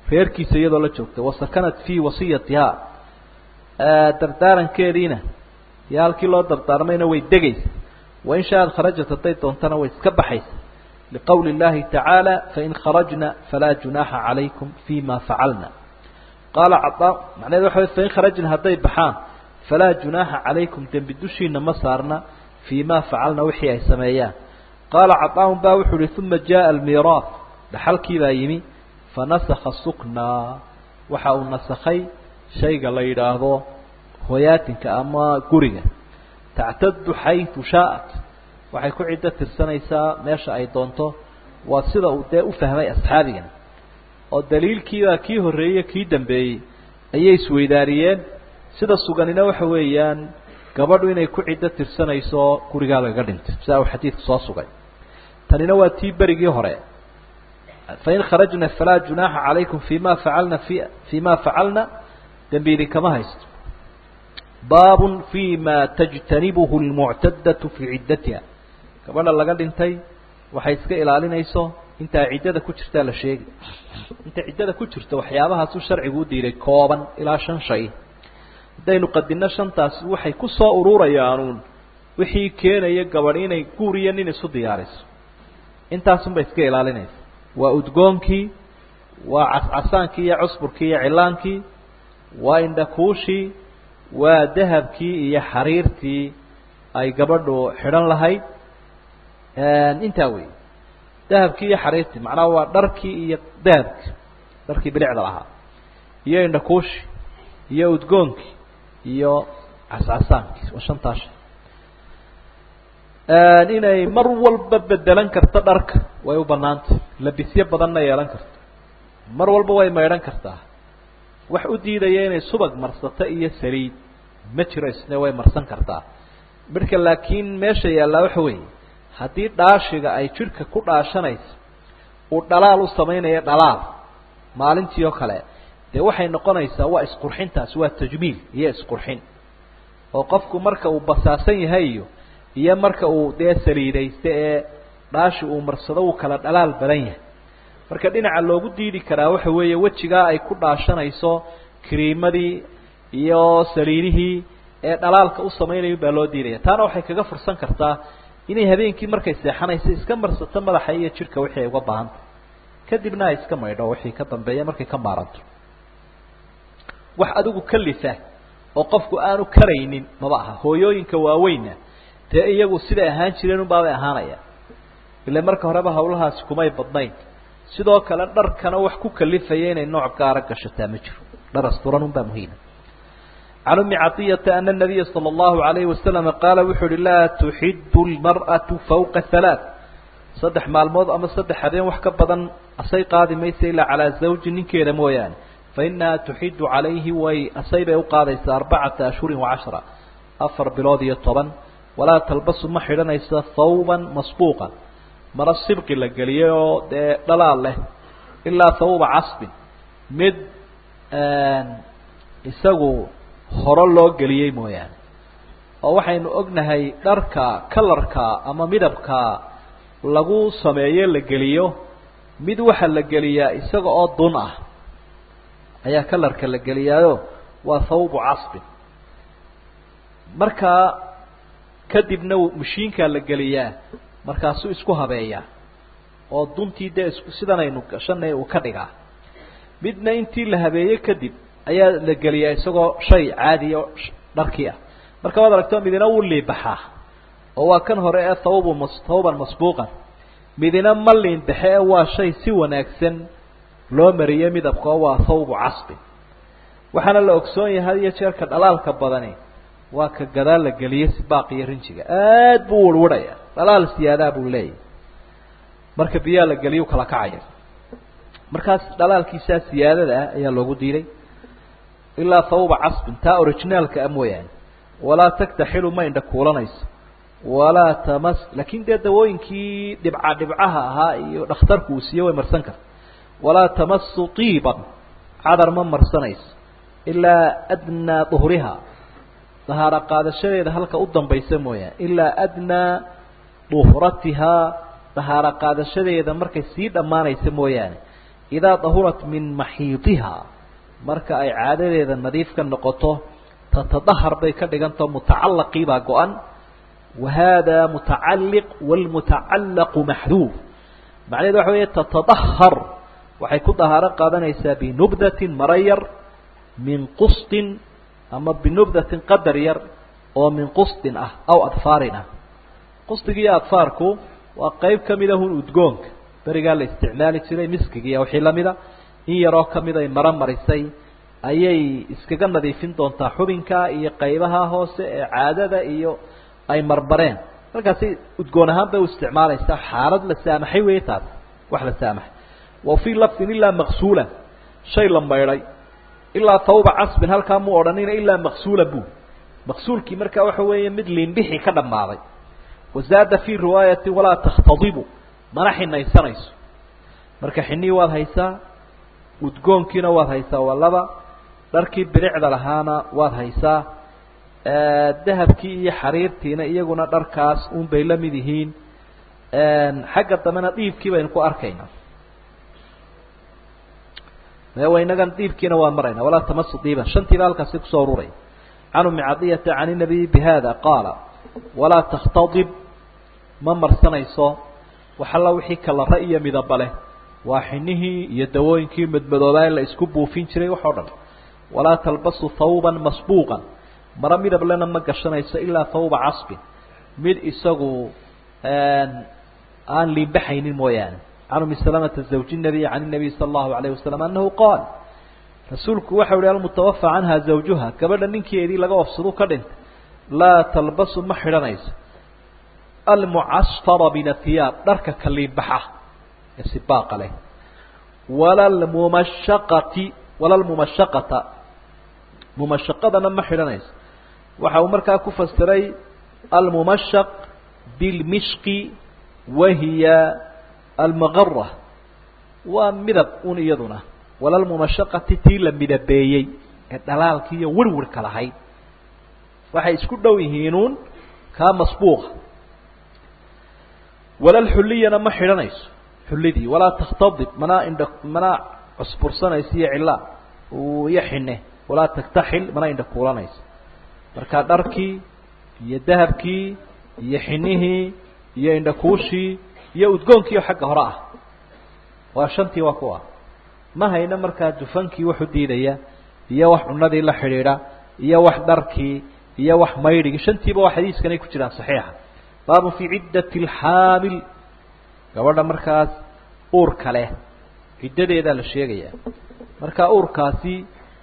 reerkiisa iyadoo la joogta wasakanat fii wasiyatiha dardaarankeediina iyo halkii loo dardaarmayna way degaysa wain shaad kharajat hadday doontana way iska baxaysa liqowli اllahi tacaala fain kharajna falaa junaaxa calaykum fima facalna qaala cadaa macnaheed waxa way fain kharajna hadday baxaan falaa junaaxa calaykum dembi dushiina ma saarna fii ma facalna wixii ay sameeyaan qaala caطaaun baa wuxuu uhi uma jaءa almiiraaf dhaxalkii baa yimi fanasakha suknaa waxa uu nasakhay shayga la yidhaahdo hoyaatinka ama guriga tactadu xaytu shaaءat waxay ku ciddo tirsanaysaa meesha ay doonto waa sida uu dee u fahmay asxaabigan oo daliilkiibaa kii horreeyey kii dambeeyey ayay isweydaariyeen sida suganina waxa weeyaan gabadhu inay ku ciddo tirsanayso gurigaa lagaga dhintay sidaa uu xadiidku soo sugay tanina waa tii berigii hore fain kharajna falaa junaaxa calaykum fima facalna fi fima facalna dembi idinkama haysto baabun fima tajtanibuhu lmuctadatu fii ciddatiha gabadha laga dhintay waxay iska ilaalinayso intaa ciddada ku jirtaa la sheegi inta ciddada ku jirta waxyaabahaasuu sharcigu u diiday kooban ilaa shan shay haddaynu qadinno shantaasi waxay ku soo ururayaanuun wixii keenaya gabadh inay guur iyo nin isu diyaariso intaasunbay iska ilaalinaysa waa udgoonkii waa cascasaankii iyo cusburkii iyo cilaankii waa indhakuushii waa dahabkii iyo xariirtii ay gabadhu xidhan lahayd intaa wey dahabkii iyo xariirtii macnaha waa dharkii iyo dahabki dharkii bilicda lahaa iyo indhakuushii iyo udgoonkii iyo cascasaankii waa shantaa shay inay mar walba bedelan karto dharka way u banaantay labisyo badanna yeelan karto mar walba way maydhan kartaa wax u diidaya inay subag marsato iyo saliid ma jiro isne way marsan kartaa marka laakiin meesha yaallaa waxa weeye haddii dhaashiga ay jidhka ku dhaashanayso uu dhalaal u samaynayo dhalaal maalintii oo kale dee waxay noqonaysaa waa isqurxintaasi waa tajmiil iyo isqurxin oo qofku marka uu basaasan yahay iyo iyo marka uu dee saliidaysta ee dhaashi uu marsado uu kala dhalaal badan yahay marka dhinaca loogu diidi karaa waxa weeye wejigaa ay ku dhaashanayso kiriimadii iyo saliidihii ee dhalaalka u samaynayo baa loo diidaya taana waxay kaga fursan kartaa inay habeenkii markay seexanayso iska marsato madaxa iyo jidhka wixii ay uga baahanta kadibna ay iska maydho wixii ka dambeeya markay ka maaranto wax adigu kalifa oo qofku aanu karaynin maba aha hooyooyinka waaweyna dee iyagu siday ahaan jireen unbaabay ahaanaya ila marka horeba hawlahaasi kumay badnayn sidoo kale dharkana wax ku kalifaya inay nooc gaara gashataa ma jiro dhar asturan unbaa muhiima can ummi caطiyata ana الnabiya salى اllahu عalayhi wasalam qaala wuxuu uhi laa tuxidu اlmarأaةu fawqa halaaث saddex maalmood ama saddex habeen wax ka badan asay qaadi maysa ilaa calaa zawji ninkeeda mooyaane fainaha tuxidu calayhi way asay bay uqaadaysaa arbacata ashhurin wacashra afar bilood iyo toban walaa talbasu ma xidhanaysa thawban masbuuqa mara sibqi la geliyay oo dee dhalaal leh ilaa thawba casbin mid isagu horo loo geliyey mooyaane oo waxaynu ognahay dharka kalarka ama midabka lagu sameeye la geliyo mid waxa la geliyaa isaga oo dun ah ayaa kalarka la geliyaayo waa thawbu casbin markaa kadibna mashiinkaa la geliyaa markaasuu isku habeeyaa oo duntii dee isku sidanaynu gashanay uu ka dhigaa midna intii la habeeyey kadib ayaa la geliyaa isagoo shay caadiya dharkii ah marka waad aragto midina wuu liibaxaa oo waa kan hore ee thawbu mas thawban masbuuqan midina ma liinbaxe ee waa shay si wanaagsan loo mariyey midabka oo waa thawbu casbin waxaana la ogsoon yahay iyo jeerka dhalaalka badani waa ka gadaal la geliyey sibaaq iyo rinjiga aad buu warwaraya dhalaal siyaadaa buu leeyahy marka biyaa la geliyu kala kacaya markaas dhalaalkiisaa siyaadada ah ayaa loogu diiday ilaa thawba casbin taa originaalka ah mooyaane walaa taktaxilu ma indha kuulanayso walaa tamas laakiin dee dawooyinkii dhibca dhibcaha ahaa iyo dhakhtarku uu siiye way marsan karta walaa tamasu tiiban cadar ma marsanayso ilaa adnaa duhriha dahaaro qaadashadeeda halka u dambaysa mooyaane ilaa adnaa duhratihaa dahaaro qaadashadeeda markay sii dhammaanaysa mooyaane idaa dahurat min maxiidiha marka ay caadadeeda nadiif ka noqoto tatadahar bay ka dhigantao mutacallaqii baa go-an wahada mutacalliq wاlmutacallaqu maxduuf macnaheedu waxa weeye tatadahar waxay ku dahaaro qaadanaysaa binubdatin mara yar min qustin ama binubdatin qadar yar oo min qustin ah aw adfaarin ah qustiga iyo adfaarku waa qeyb kamida hun udgoonka berigaa la isticmaali jiray miskigiiya wixii lamida in yaroo kamid ay maro marisay ayay iskaga nadiifin doontaa xubinka iyo qaybaha hoose ee caadada iyo ay marmareen markaasi udgoon ahaan bay u isticmaalaysaa xaalad la saamaxay wey taas wax la saamaxay wa fii lafdin ilaa maqsuula shay la maydhay ilaa tawba casbin halkaa mu odhanina ilaa maqsuula buu maqsuulkii markaa waxa weeye mid liinbixi ka dhammaaday wazaada fii riwaayati walaa takhtadibu mana xinaysanayso marka xinii waad haysaa udgoonkiina waad haysaa waa laba dharkii biricda lahaana waad haysaa dahabkii iyo xariirtiina iyaguna dharkaas un bay la mid yihiin xagga dambena diibkii baynu ku arkaynaa meewa inagan diibkiina waa marayna walaa tamasu diiban shantiiba halkaasi kusoo ururay can umi cadiyata can inabiyi bihada qaala walaa takhtadib ma marsanayso waxalla wixii kalare iyo midaba leh waa xinihii iyo dawooyinkii madmadoobaa la isku buufin jiray wax oo dhan walaa talbasu thawban masbuuqan mara midab lena ma gashanayso ilaa thawba casbin mid isagu aan liinbaxaynin mooyaane can umi salamata zawji nabiy can inabiy sala allahu alayhi wasalam anahu qaal rasuulku waxa uhi almutawafa canha zawjuha gabadha ninkeedii laga wafsadu ka dhintay laa talbasu ma xidhanayso almucasfara min athiyaab dharka ka liinbaxa ee sibaaqa leh wala lmumashaqati wala lmumashaqata mumashaqadana ma xidhanayso waxa uu markaa ku fasiray almumashaq bilmishqi wahiya almagara waa midab un iyaduna wala lmumashaqati tii la midabeeyey ee dhalaalkii iyo werwerka lahayd waxay isku dhow yihiinuun kaa masbuuqa wala lxulliyana ma xidhanayso xullidii walaa takhtadib manaa indha manaa cusbursanayso iyo cila iyo xine walaa taktaxil mana indha kuulanayso markaa dharkii iyo dahabkii iyo xinihii iyo indhakuushii iyo udgoonkiio xagga hore ah waa shantii waa kuwa ma hayno markaa dufankii waxu diidaya iyo wax cunadii la xidhiidha iyo wax dharkii iyo wax maydhigii shantiiba waa xadiiskanay ku jiraan saxiixa baabun fii ciddati alxaamil gabadha markaas uurka leh ciddadeedaa la sheegayaa markaa uurkaasi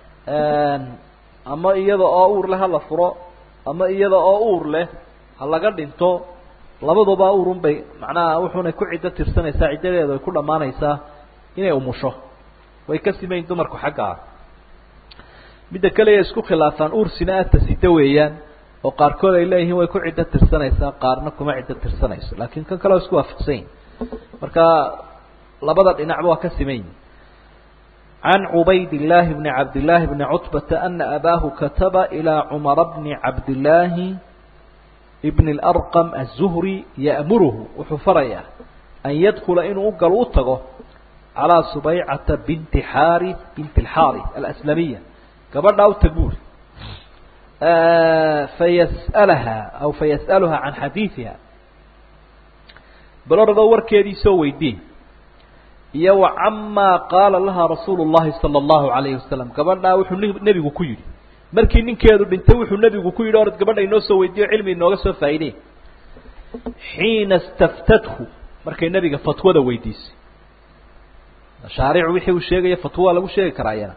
ama iyada oo uur leh ha la furo ama iyada oo uur leh ha laga dhinto labaduba uurun bay macnaha wuxuunay ku ciddo tirsanaysaa ciddadeedu ay ku dhammaanaysaa inay umusho way ka simayn dumarku xagga ah midda kaleya isku khilaafaan uur sina-ata sida weeyaan oo qaarkood ay leeyihiin way ku ciddo tirsanaysaa qaarna kuma ciddo tirsanayso laakiin kan kale waa isku waafaqsan yihin marka labada dhinacba waa ka siman yihin can cubayd llaahi bni cabdillaahi bni cutbata ana abaahu kataba ilaa cumara bni cabdillaahi ibn اlarqam aلzuhri ya'muruhu wuxuu farayaa an yadkula inuu ugal u tago calaa subaycata binti xaari binti اlxaari alaslamiya gabadhaa u tag buuri fayas'alaha aw fayas'aluha can xadiiثiha bal oradoo warkeedii soo weydii iyo wa camaa qaala laha rasuulu الlahi salى الlahu عalayhi wasalam gabadhaa wuxuu nebigu ku yidhi markii ninkeedu dhintay wuxuu nebigu ku yidhi orad gabadha inoo soo weydiiyo cilmi inooga soo faa'iidey xiina istaftathu markay nebiga fatwada weydiisay shaaricu wixii uu sheegaya fatwa lagu sheegi karaa iyana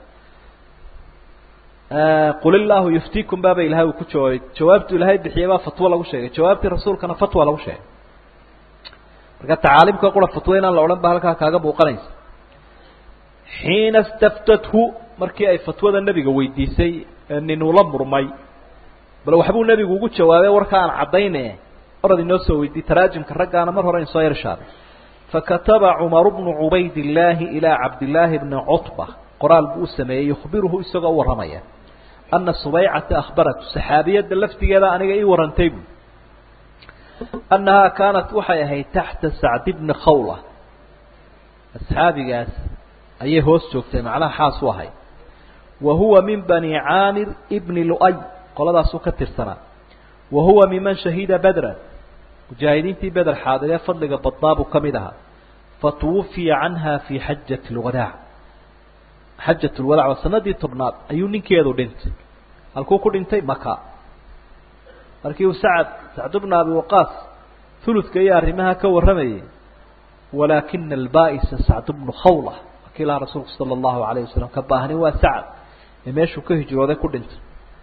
qul illaahu yuftiikum baaba ilahay uu ku jawaabay jawaabtu ilaahay bixiyay baa fatwo lagu sheegay jawaabtii rasuulkana fatwa lagu sheegay marka tacaalimka qura fatwo inaan la odhan ba halkaa kaaga muuqanaysa xiina istaftathu markii ay fatwada nebiga weydiisay nin ula murmay bal waxbuu nebigu ugu jawaabay warka aan caddayne orad inoo soo weydiiyey taraajimka raggaana mar hore in soo yarshaaday fakataba cumaru bnu cubayd illaahi ilaa cabdillaahi bni cutba qoraal buu u sameeyey yukhbiruhu isagoo u warramaya ana subaycata akhbaratu saxaabiyadda laftigeeda aniga ii warrantay buu annahaa kaanat waxay ahayd taxta sacd bni khawla asxaabigaas ayay hoos joogtay macnaha xaas u ahay wa huwa min bani caamir ibni lu'ay qoladaasuu ka tirsanaa wa huwa miman shahida badran mujaahidiintii beder xaadiree fadliga badnaa buu ka mid ahaa fatuwufiya canha fii xajati lwadaac xajat lwadaac waa sanadii tobnaad ayuu ninkeedu dhintay halkuu ku dhintay maka markii uu sacad sacd bna abi waqaas huludka iyo arrimaha ka warramayay walaakina alba'isa sacd bnu khawla markii lahaa rasuulku sala allahu alayh wasalam ka baahni waa sacad ee meeshuu ka hijrooday ku dhintay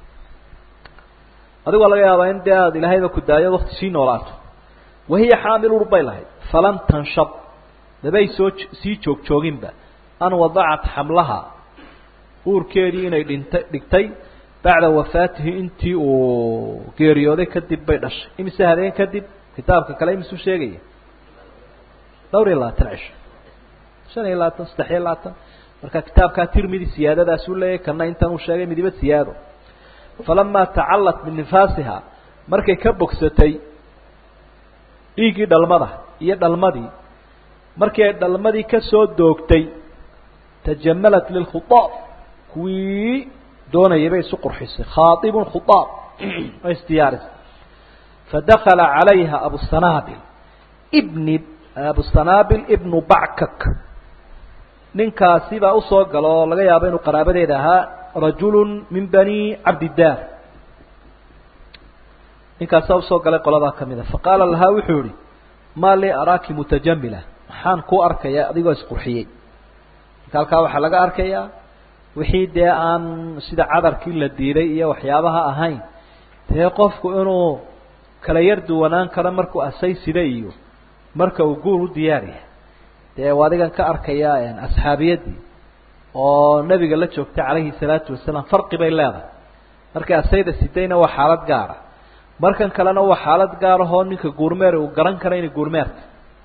adigu waa laga yaabaa in dee aada ilaahayba ku daayo wakti sii noolaato wahiya xaamil ur bay lahayd falan tanshab dabay soo sii joog jooginba an wadacat xamlaha uurkeedii inay dhintay dhigtay bacda wafaatihi intii uu geeriyooday kadib bay dhashay imise habeen kadib kitaabka kale imisuu sheegaya dhowr iyo labaatan cisho shan iyo labaatan saddex iyo labaatan marka kitaabkaa tirmidi siyaadadaasuu leeyahay kana intan uu sheegay midiba siyaado falamaa tacallat min nifaasiha markay ka bogsatay dhiiggii dhalmada iyo dhalmadii markii ay dhalmadii ka soo doogtay tajamalat lilkhutaab kuwii doonayay bay isu qurxisay khaatibun khutaab way isdiyaarisay fadakala calayha abusanaabil ibni abusanaabil ibnu backak ninkaasi baa usoo galo oo laga yaabo inuu qaraabadeeda ahaa rajulu min bani cabdidaar ninkaasaa usoo galay qoladaa kamid a faqaala lahaa wuxuu yihi maa lii araaki mutajamila maxaan ku arkayaa adigoo isqurxiyey marka halkaa waxaa laga arkayaa wixii dee aan sida cadarkii la diiday iyo waxyaabaha ahayn dee qofku inuu kala yar duwanaan karo markuu asaysida iyo marka uu guur u diyaariya dee adigan ka arkayaa asxaabiyadii oo nabiga la joogtay calayhi salaatu wasalaam farqi bay leedahay markay asayda sidayna waa xaalad gaara markan kalena waa xaalad gaar ahoo ninka guurmeer uu garan kara inay guurmeerta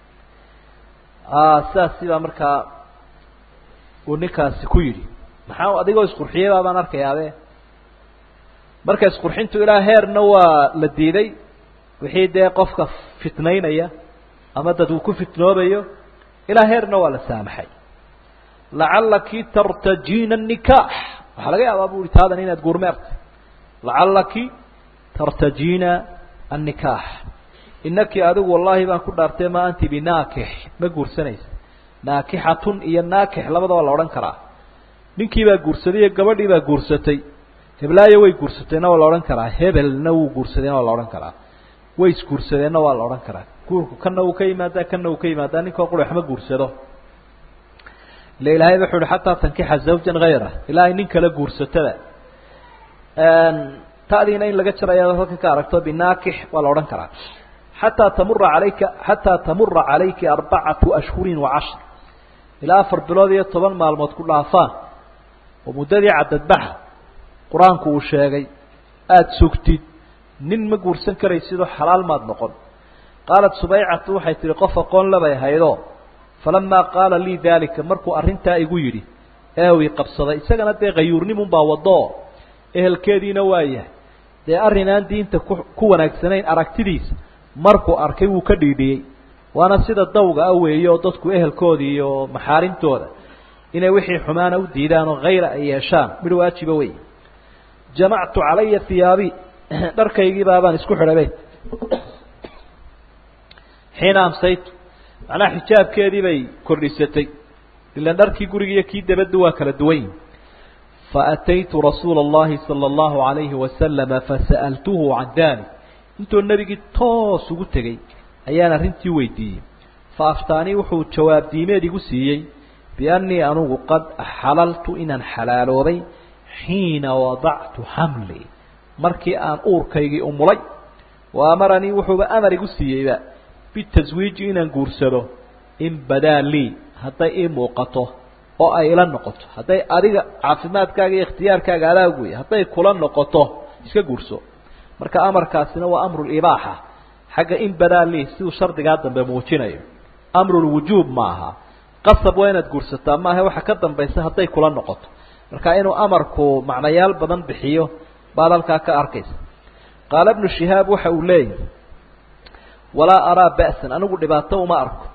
sidaas sidaa markaa uu ninkaasi ku yidhi maxaa adigoo isqurxiyey baabaan arkayaabe marka isqurxintu ilaa heerna waa la diiday wixii dee qofka fitnaynaya ama dad uu ku fitnoobayo ilaa heerna waa la saamaxay lacalaki tartajiina الnikaax waxaa laga yaabaa bu uhi taadan inaad guurmeerta lacalaki tartajiina الnikaax inaki adigu wallahi baan ku dhaartay ma anti binaakix ma guursanaysa naakixatun iyo naakix labadaba la odhan karaa ninkii baa guursaday iyo gabadhii baa guursatay heblaayo way guursatayna waa la odhan karaa hebelna wuu guursadayna waa la odhan karaa way isguursadeenna waa la odhan karaa guurku kana uu ka yimaadaa kana uu ka yimaadaa ninkoo qura waxma guursado ila ilaahay wuxuu uhi xataa tankixa zawjan hayra ilaa ay nin kala guursatada ta'diina in laga jarayo halkan ka aragto binaakix waa la odhan karaa xataa tamura calayka xataa tamura calayki arbacatu ashhurin wa cashr ilaa afar bilood iyo toban maalmood ku dhaafaan oo muddadii cadadbaxa qur-aanku uu sheegay aada sugtid nin ma guursan karaysidoo xalaal maad noqon qaalat subaycatu waxay tihi qof aqoon labay haydoo falamaa qaala lii daalika markuu arrintaa igu yidhi ee uu iqabsaday isagana dee khayuurnimun baa wadoo ehelkeediina waa yahay dee arrin aan diinta ku ku wanaagsanayn aragtidiisa markuu arkay wuu ka dhiidhiyey waana sida dawga ah weeye oo dadku ehelkoodii iyo maxaarimtooda inay wixii xumaana u diidaan oo hayra ay yeeshaan midh waajiba wey jamactu calaya hiyaabi dharkaygii baabaan isku xidhabay xiina amsaytu macnaha xijaabkeedii bay kordhisatay ilan dharkii guriga iyo kii dabadda waa kala duwan yihin faataytu rasuula اllahi salى اllahu alayhi wasalama fasa'altuhu can dalik intuu nebigii toos ugu tegey ayaan arrintii weydiiyey faaftaanii wuxuu jawaab diimeed igu siiyey biannii anugu qad xalaltu inaan xalaaloobay xiina wadactu xamli markii aan uurkaygii umulay wa amaranii wuxuuba amar igu siiyeyba bitaswiiji inaan guursado in badaa lii hadday ii muuqato oo ay ila noqoto hadday adiga caafimaadkaaga iyo ikhtiyaarkaaga alaaguy hadday kula noqoto iska guurso marka amarkaasina waa amrulibaaxa xagga in badaa lii siduu shardigaa dambe muujinayo amrulwujuub ma aha qasab waa inaad guursataa maaha waxa ka dambaysa hadday kula noqoto marka inuu amarku macnayaal badan bixiyo baad halkaa ka arkaysa qaala ibnu shihaab waxa uu leeyahy walaa araa ba'san anigu dhibaato uma arko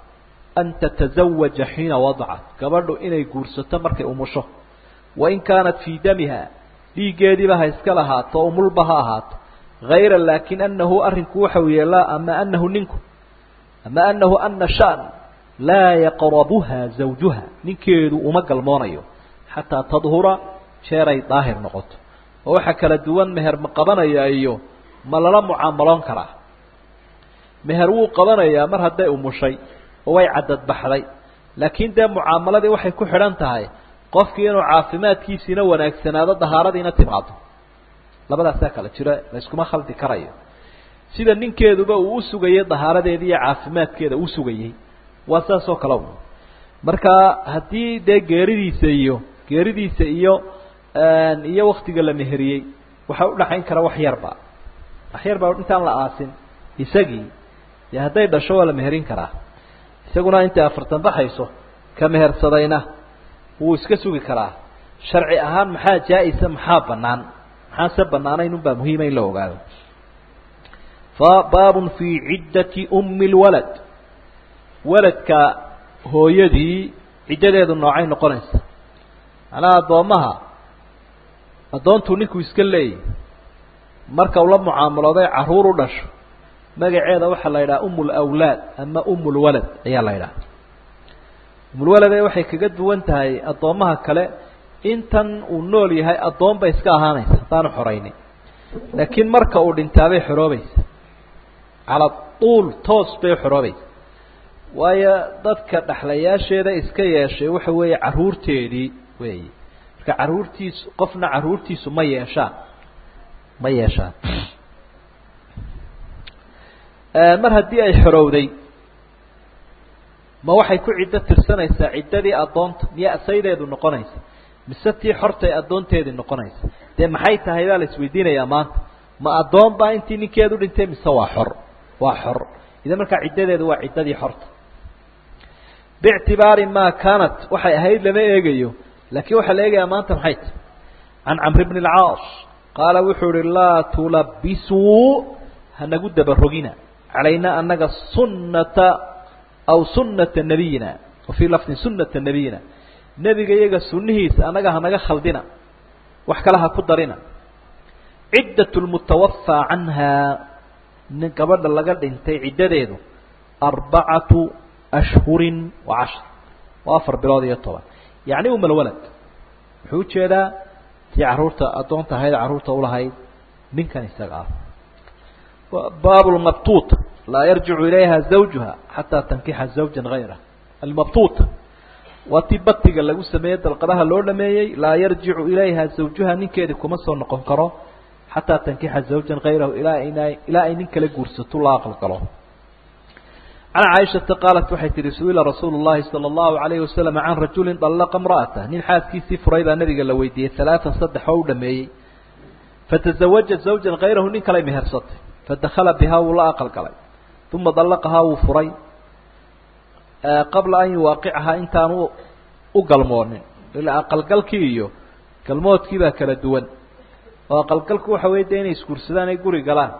أن تتزوج حين وضعت قبل إني قرصة مركي أمشه وإن كانت في دمها دي قادي بها إسكالها طومل بها هات غير لكن أنه أرنكو حوي لا أما أنه ننكو أما أنه أن شأن لا يقربها زوجها ننكيدو أمقل مونيو حتى تظهر شيري ظاهر نقط وحكى لدوان مهر مقبنا يا أيو مللا معاملان كرا مهر وقبنا يا مر هدي أمشي ووي عدد بحري لكن ده معاملة دي وحي كحران تهاي قف كينو عافمات كيسينا وناكسنا هذا ظهارة دينا تبعضه لبدا ساكلة جرا ليسكما خلطي كرايو sida ninkeeduba uu u sugayay daharadeeda iyo caafimaadkeeda uu sugayay waa saas oo kale marka hadii de geeridiisa iyo geeridiisa iyo aan iyo waqtiga la meheriyay waxa u dhaxayn kara wax yarba wax yarba intaan la aasin isagii ya haday dhasho wala meherin kara isaguna inta afartan baxayso ka mehersadayna uu iska sugi karaa sharci ahaan maxaa jaayisa maxaa banaan maxaa sabanaanayn u baa muhiim in la ogaado فباب في عدة أم الولد ولد كهو يدي عدة ذو النوعين نقرنس على ضمها أدون تونيكو يسكلي مركا ولا معاملة ذي عرور ودش ما قاعد وحى لا إلى أم الأولاد أما أم الولد يا لا إلى أم الولد ذي وحى كجد وانتهي أضمها كلا إنتن ونولي هاي أضم بيسكا هانيس ثانو حريني لكن مركا ودين تابع حروبيس على طول توس بي حروبي ويا ضدك دحلياشيدا iska yeeshay waxa weey caruurteedii weey marka caruurtiis qofna caruurtiisu ma yeeshaan ma yeeshaan ee mar hadii ay xorowday ma waxay ku cidda tirsanaysaa ciddadii adoonta miya asaydeedu noqonaysa mise tii xortay adoonteedii noqonaysa de maxay tahay baa la isweydiinayaa maanta ma adoon baa intii ninkeedu dhintay mise waa xor وحر إذا مركا عدده هو عدده حرت باعتبار ما كانت وحي هيد لما يجيو لكن وحي ليجي ما أنت محيت عن عمرو بن العاص قال وحور الله تلبسوا هنقول بالرجينا علينا أنك سنة أو سنة نبينا وفي لفظ سنة نبينا نبي جيجا سنهيس أنك هنقول خلدنا وحكى لها قدرنا عدة المتوفى عنها من قبل اللقاء انتي عدده أربعة أشهر وعشر وافر بلاضي الطبع يعني أم الولد حوش هذا تي عرورته أدونته هاي عرورته ولا هاي من كان يستقع باب المبطوط لا يرجع إليها زوجها حتى تنكح زوجا غيره المبطوط وتبتق اللي سميت القراها اللورة مايي لا يرجع إليها زوجها نكيد كمسه نقنقره حتى تنكح زوجا غيره إلى إن إلى أن ينكل جورسة الله قلقله. عن عائشة قالت وحيت رسول رسول الله صلى الله عليه وسلم عن رجل طلق امرأته من حاس كيسي فريضة النبي قال له ويدي ثلاثة صدح حول مي فتزوجت زوجا غيره نكل مهرسته فدخل بها ولا قلقله ثم طلقها وفري قبل أن يواقعها إن كانوا أقلمون إلى أقلقل كيو كالموت كذا كالدون وقلقلku waxa weey inay iskursadaan ay guri galaan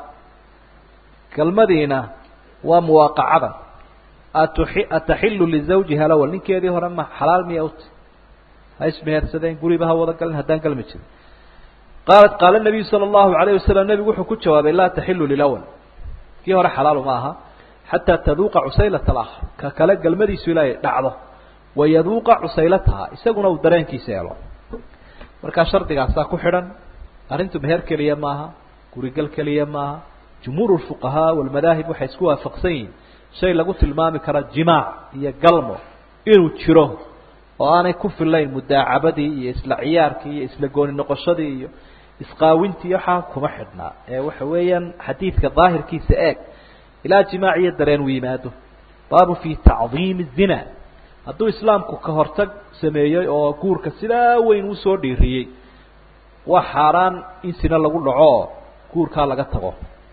kalmadiina waa muwaqacada atahillu li zawjiha law ninkeedii hore ma xalaal miyawt hay ismeersadeen guriba wada galan hadaan galma jirin قالت قال النبي صلى الله عليه وسلم النبي wuxuu ku jawaabay la tahillu lil awwal kii hore xalaal ma aha hatta taduqa usaylat al-akhir ka kala galmadiisu ilaa dhacdo wayaduqa usaylataha isaguna uu dareenkiisa yeelo marka shardigaas ku xiran أرنتم مهر كلية معها كوريجل كلية معها جمهور الفقهاء والمذاهب وحيسكوها فقسين شيء لقوت المام كرا جماع هي قلمه إنه تشروه وأنا كف الليل مداعبدي يسلا عياركي يسلا قون النقشدي إسقاوينتي يحاكم أحدنا وحويا حديث كظاهر كي سأك إلى جماعية درين ويماته باب في تعظيم الزنا هدو إسلامكو كهرتك سميي أو كور كسلا وين وصور ديريي وحاران إن سنة لقول له كور كان لقطه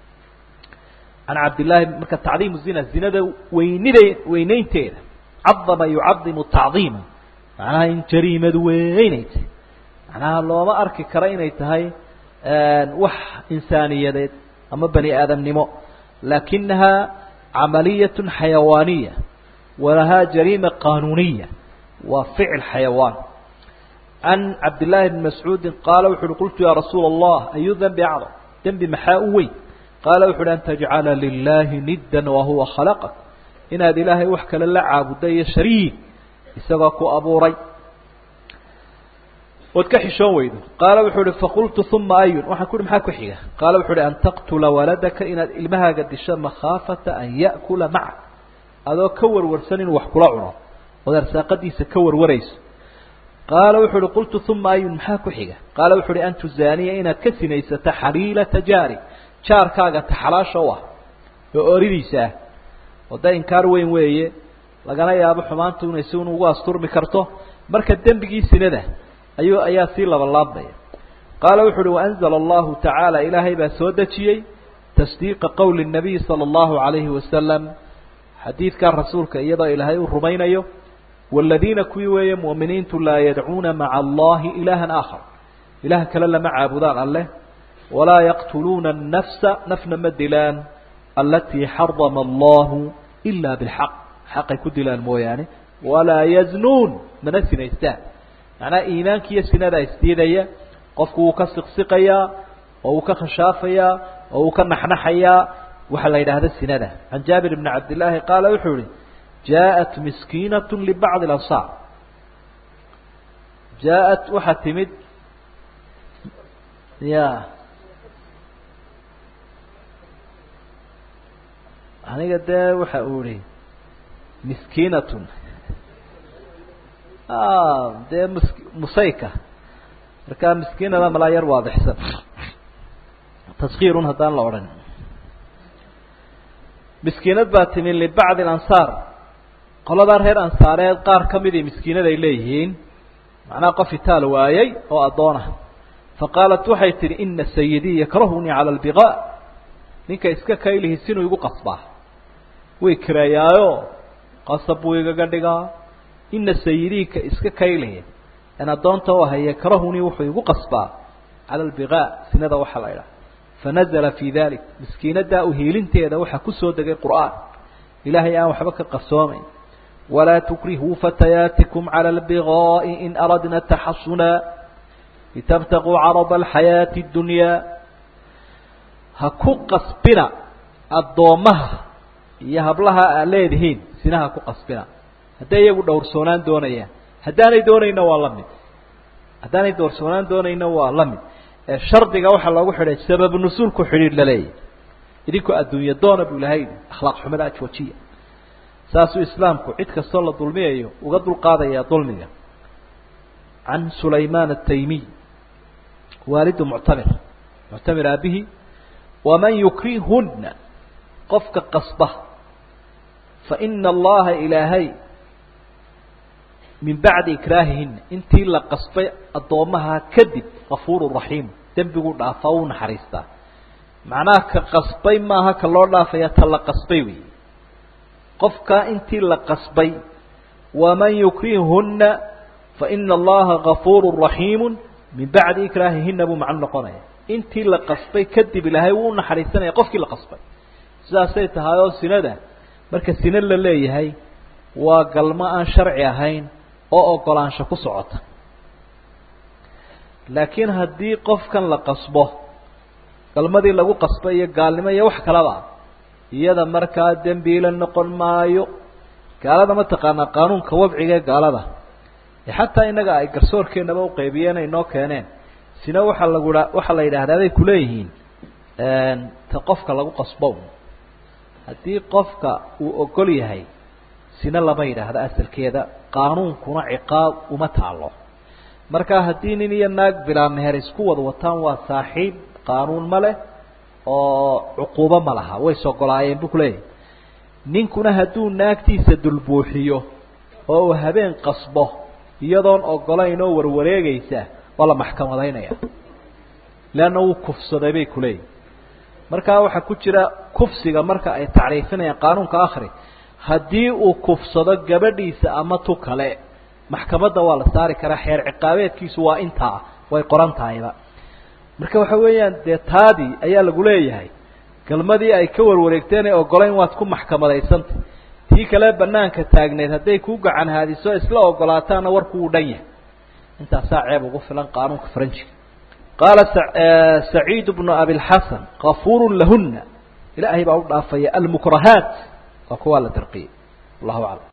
عن عبد الله مركز تعظيم الزنا الزنا ده وينيد وينينتين عظم يعظم التعظيم معناها إن جريمة وينيت معناها الله ما أرك كرينيت هاي وح إنسانية ده أما بني آدم نمو لكنها عملية حيوانية ولها جريمة قانونية وفعل حيوان. عن عبد الله بن مسعود قال وحر قلت يا رسول الله أي ذنب أعظم؟ ذنب محاوي. قال وحر أن تجعل لله ندا وهو خلقك إن هذه الله وحكى للعاب ودي شريك يسقك أبو ري وتكحشون ويده. قال وحر فقلت ثم أي وحكون محاك وحية. قال وحر أن تقتل ولدك إن المها قد الشام خافة أن يأكل معك هذا كور ورسن وحكرعنا ودرس قديس كور وريس. قال وحر قلت ثم أي محاك وحية. قال وحر أنت الزانية إن كسنيس تحليل تجاري شار كاغا تحلاش واه وأريديسه وده إنكار وين ويه لقنا يا أبو حمان تونسون واسطور بكرته مركز دم بيجي سنده أيوة أياسي الله بالله بيه. قال وحر وأنزل الله تعالى إلهي بسودتي تصديق قول النبي صلى الله عليه وسلم حديث كان رسولك أيضا إلهي الرمين أيوه والذين كويوا مؤمنين لا يدعون مع الله إلها آخر إله كلا مع عبدان الله ولا يقتلون النفس نفن مدلان التي حرم الله إلا بالحق حق كدلان مو يعني ولا يزنون من السنة يستاهل معنى إيمانك يسنة لا يستيدية قفكو كسقسقيا أو كخشافيا أو كنحنحيا وحلا إلى هذا السنة. عن جابر بن عبد الله قال وحوري جاءت مسكينة لبعض الأنصار جاءت وحتمد يا أنا قد وحقولي مسكينة آه ده مسك... مسيكة كان مسكينة لما لا يروى بحسب تصغير هدان الأورن مسكينة باتمين لبعض الأنصار قال دار هير أنصاريات قار كمدي مسكينة إليهين معناه قفتال وايي وأضونه فقالت وحيتر إن السيدي يكرهني على البغاء نيكا إسكا كايله السنو يقو قصبه ويكرايايو قصب ويقاقدقا إن السيدي كإسكا كايله أنا دونتا وهي يكرهني وحو يقو قصبه على البغاء سنة وحليلة فنزل في ذلك مسكينة دا أهيلين تيدا وحا كسو دقى القرآن إلهي آه وحبك قصوامي ولا تكرهوا فتياتكم على البغاء إن أردنا التحصنا لتبتغوا عرض الحياة الدنيا هكو قصبنا الضومها يهب لها أليدهين سنها هكو قصبنا هدا يقول دورسونان دونيا هداني دونينا والله هداني دورسونان دونينا والله شرطك وحا الله وحده سبب النزول كحرير للي إذيكو الدنيا دون بلهين أخلاق حملات وجهية ساسو إسلامكو عدك الصلاة ظلمية وقد القاضية ظلمية. عن سليمان التيمي والد معتمر معتمر به ومن يكرهن قفك قصبه فإن الله إلهي من بعد إكراههن انتي لقصبي الضومها كذب غفور رحيم تنبقوا دافعون حريستا معناه كقصبي ما هكا الله دافع يتلا قصبيوي قفك انتي لقصبي ومن يكرههن فإن الله غفور رحيم من بعد إكراههن أبو معنا قنايا انتي لقصبي كذب لهاي ونحريسنا قفك لقصبي ساسيت هايو سنة مركز سنة اللي هاي وقلما أن شرعي هين oo ogolaansho ku socota laakiin hadii qofkan la qasbo galmadii lagu qasbay iyo gaalnimo iyo wax kala ba iyada markaa dambiil noqon maayo gaalada ma taqaana qaanuunka wadciga gaalada xataa inaga ay garsoorkeenaba u qaybiyeen ay noo keeneen sina waxa lagu waxa la yiraahdaa ay kuleeyihiin een ta qofka lagu qasbo hadii qofka uu ogol yahay sina lama yiraahdo asalkeeda qaanuunkuna ciqaab uma taalo marka hadii nin iyo naag bilaa meher isku wada wataan waa saaxiib qaanuun male oo uquuba malaha way soo golaayeen bukulay ninkuna haduu naagtiisa dulbuuxiyo oo habeen qasbo iyadoon ogolayn oo warwareegaysa wala maxkamadaynaya laana uu kufsaday bay kulay marka waxa ku jira kufsiga marka ay taariifinayaan qaanuunka akhri hadii uu kufsado gabadhiisa ama tu kale maxkamadda waa la saari karaa xeer ciqaabeedkiisu waa inta way qoran tahayba marka waxa weeyaan de taadi ayaa lagu leeyahay galmadii ay ka warwareegteen ee ogolayn waad ku maxkamadaysanta tii kale banaanka taagneed hadday ku gacan haadiso isla ogolaataana warku uu dhan yahay intaasaa ceeb ugu filan qaanuunka faranjiga qaala saciid bnu abi lxasan kafuurun lahuna ilaahay baa u dhaafaya almukrahaat waa kuwaa la dirqiyey wallahu aclam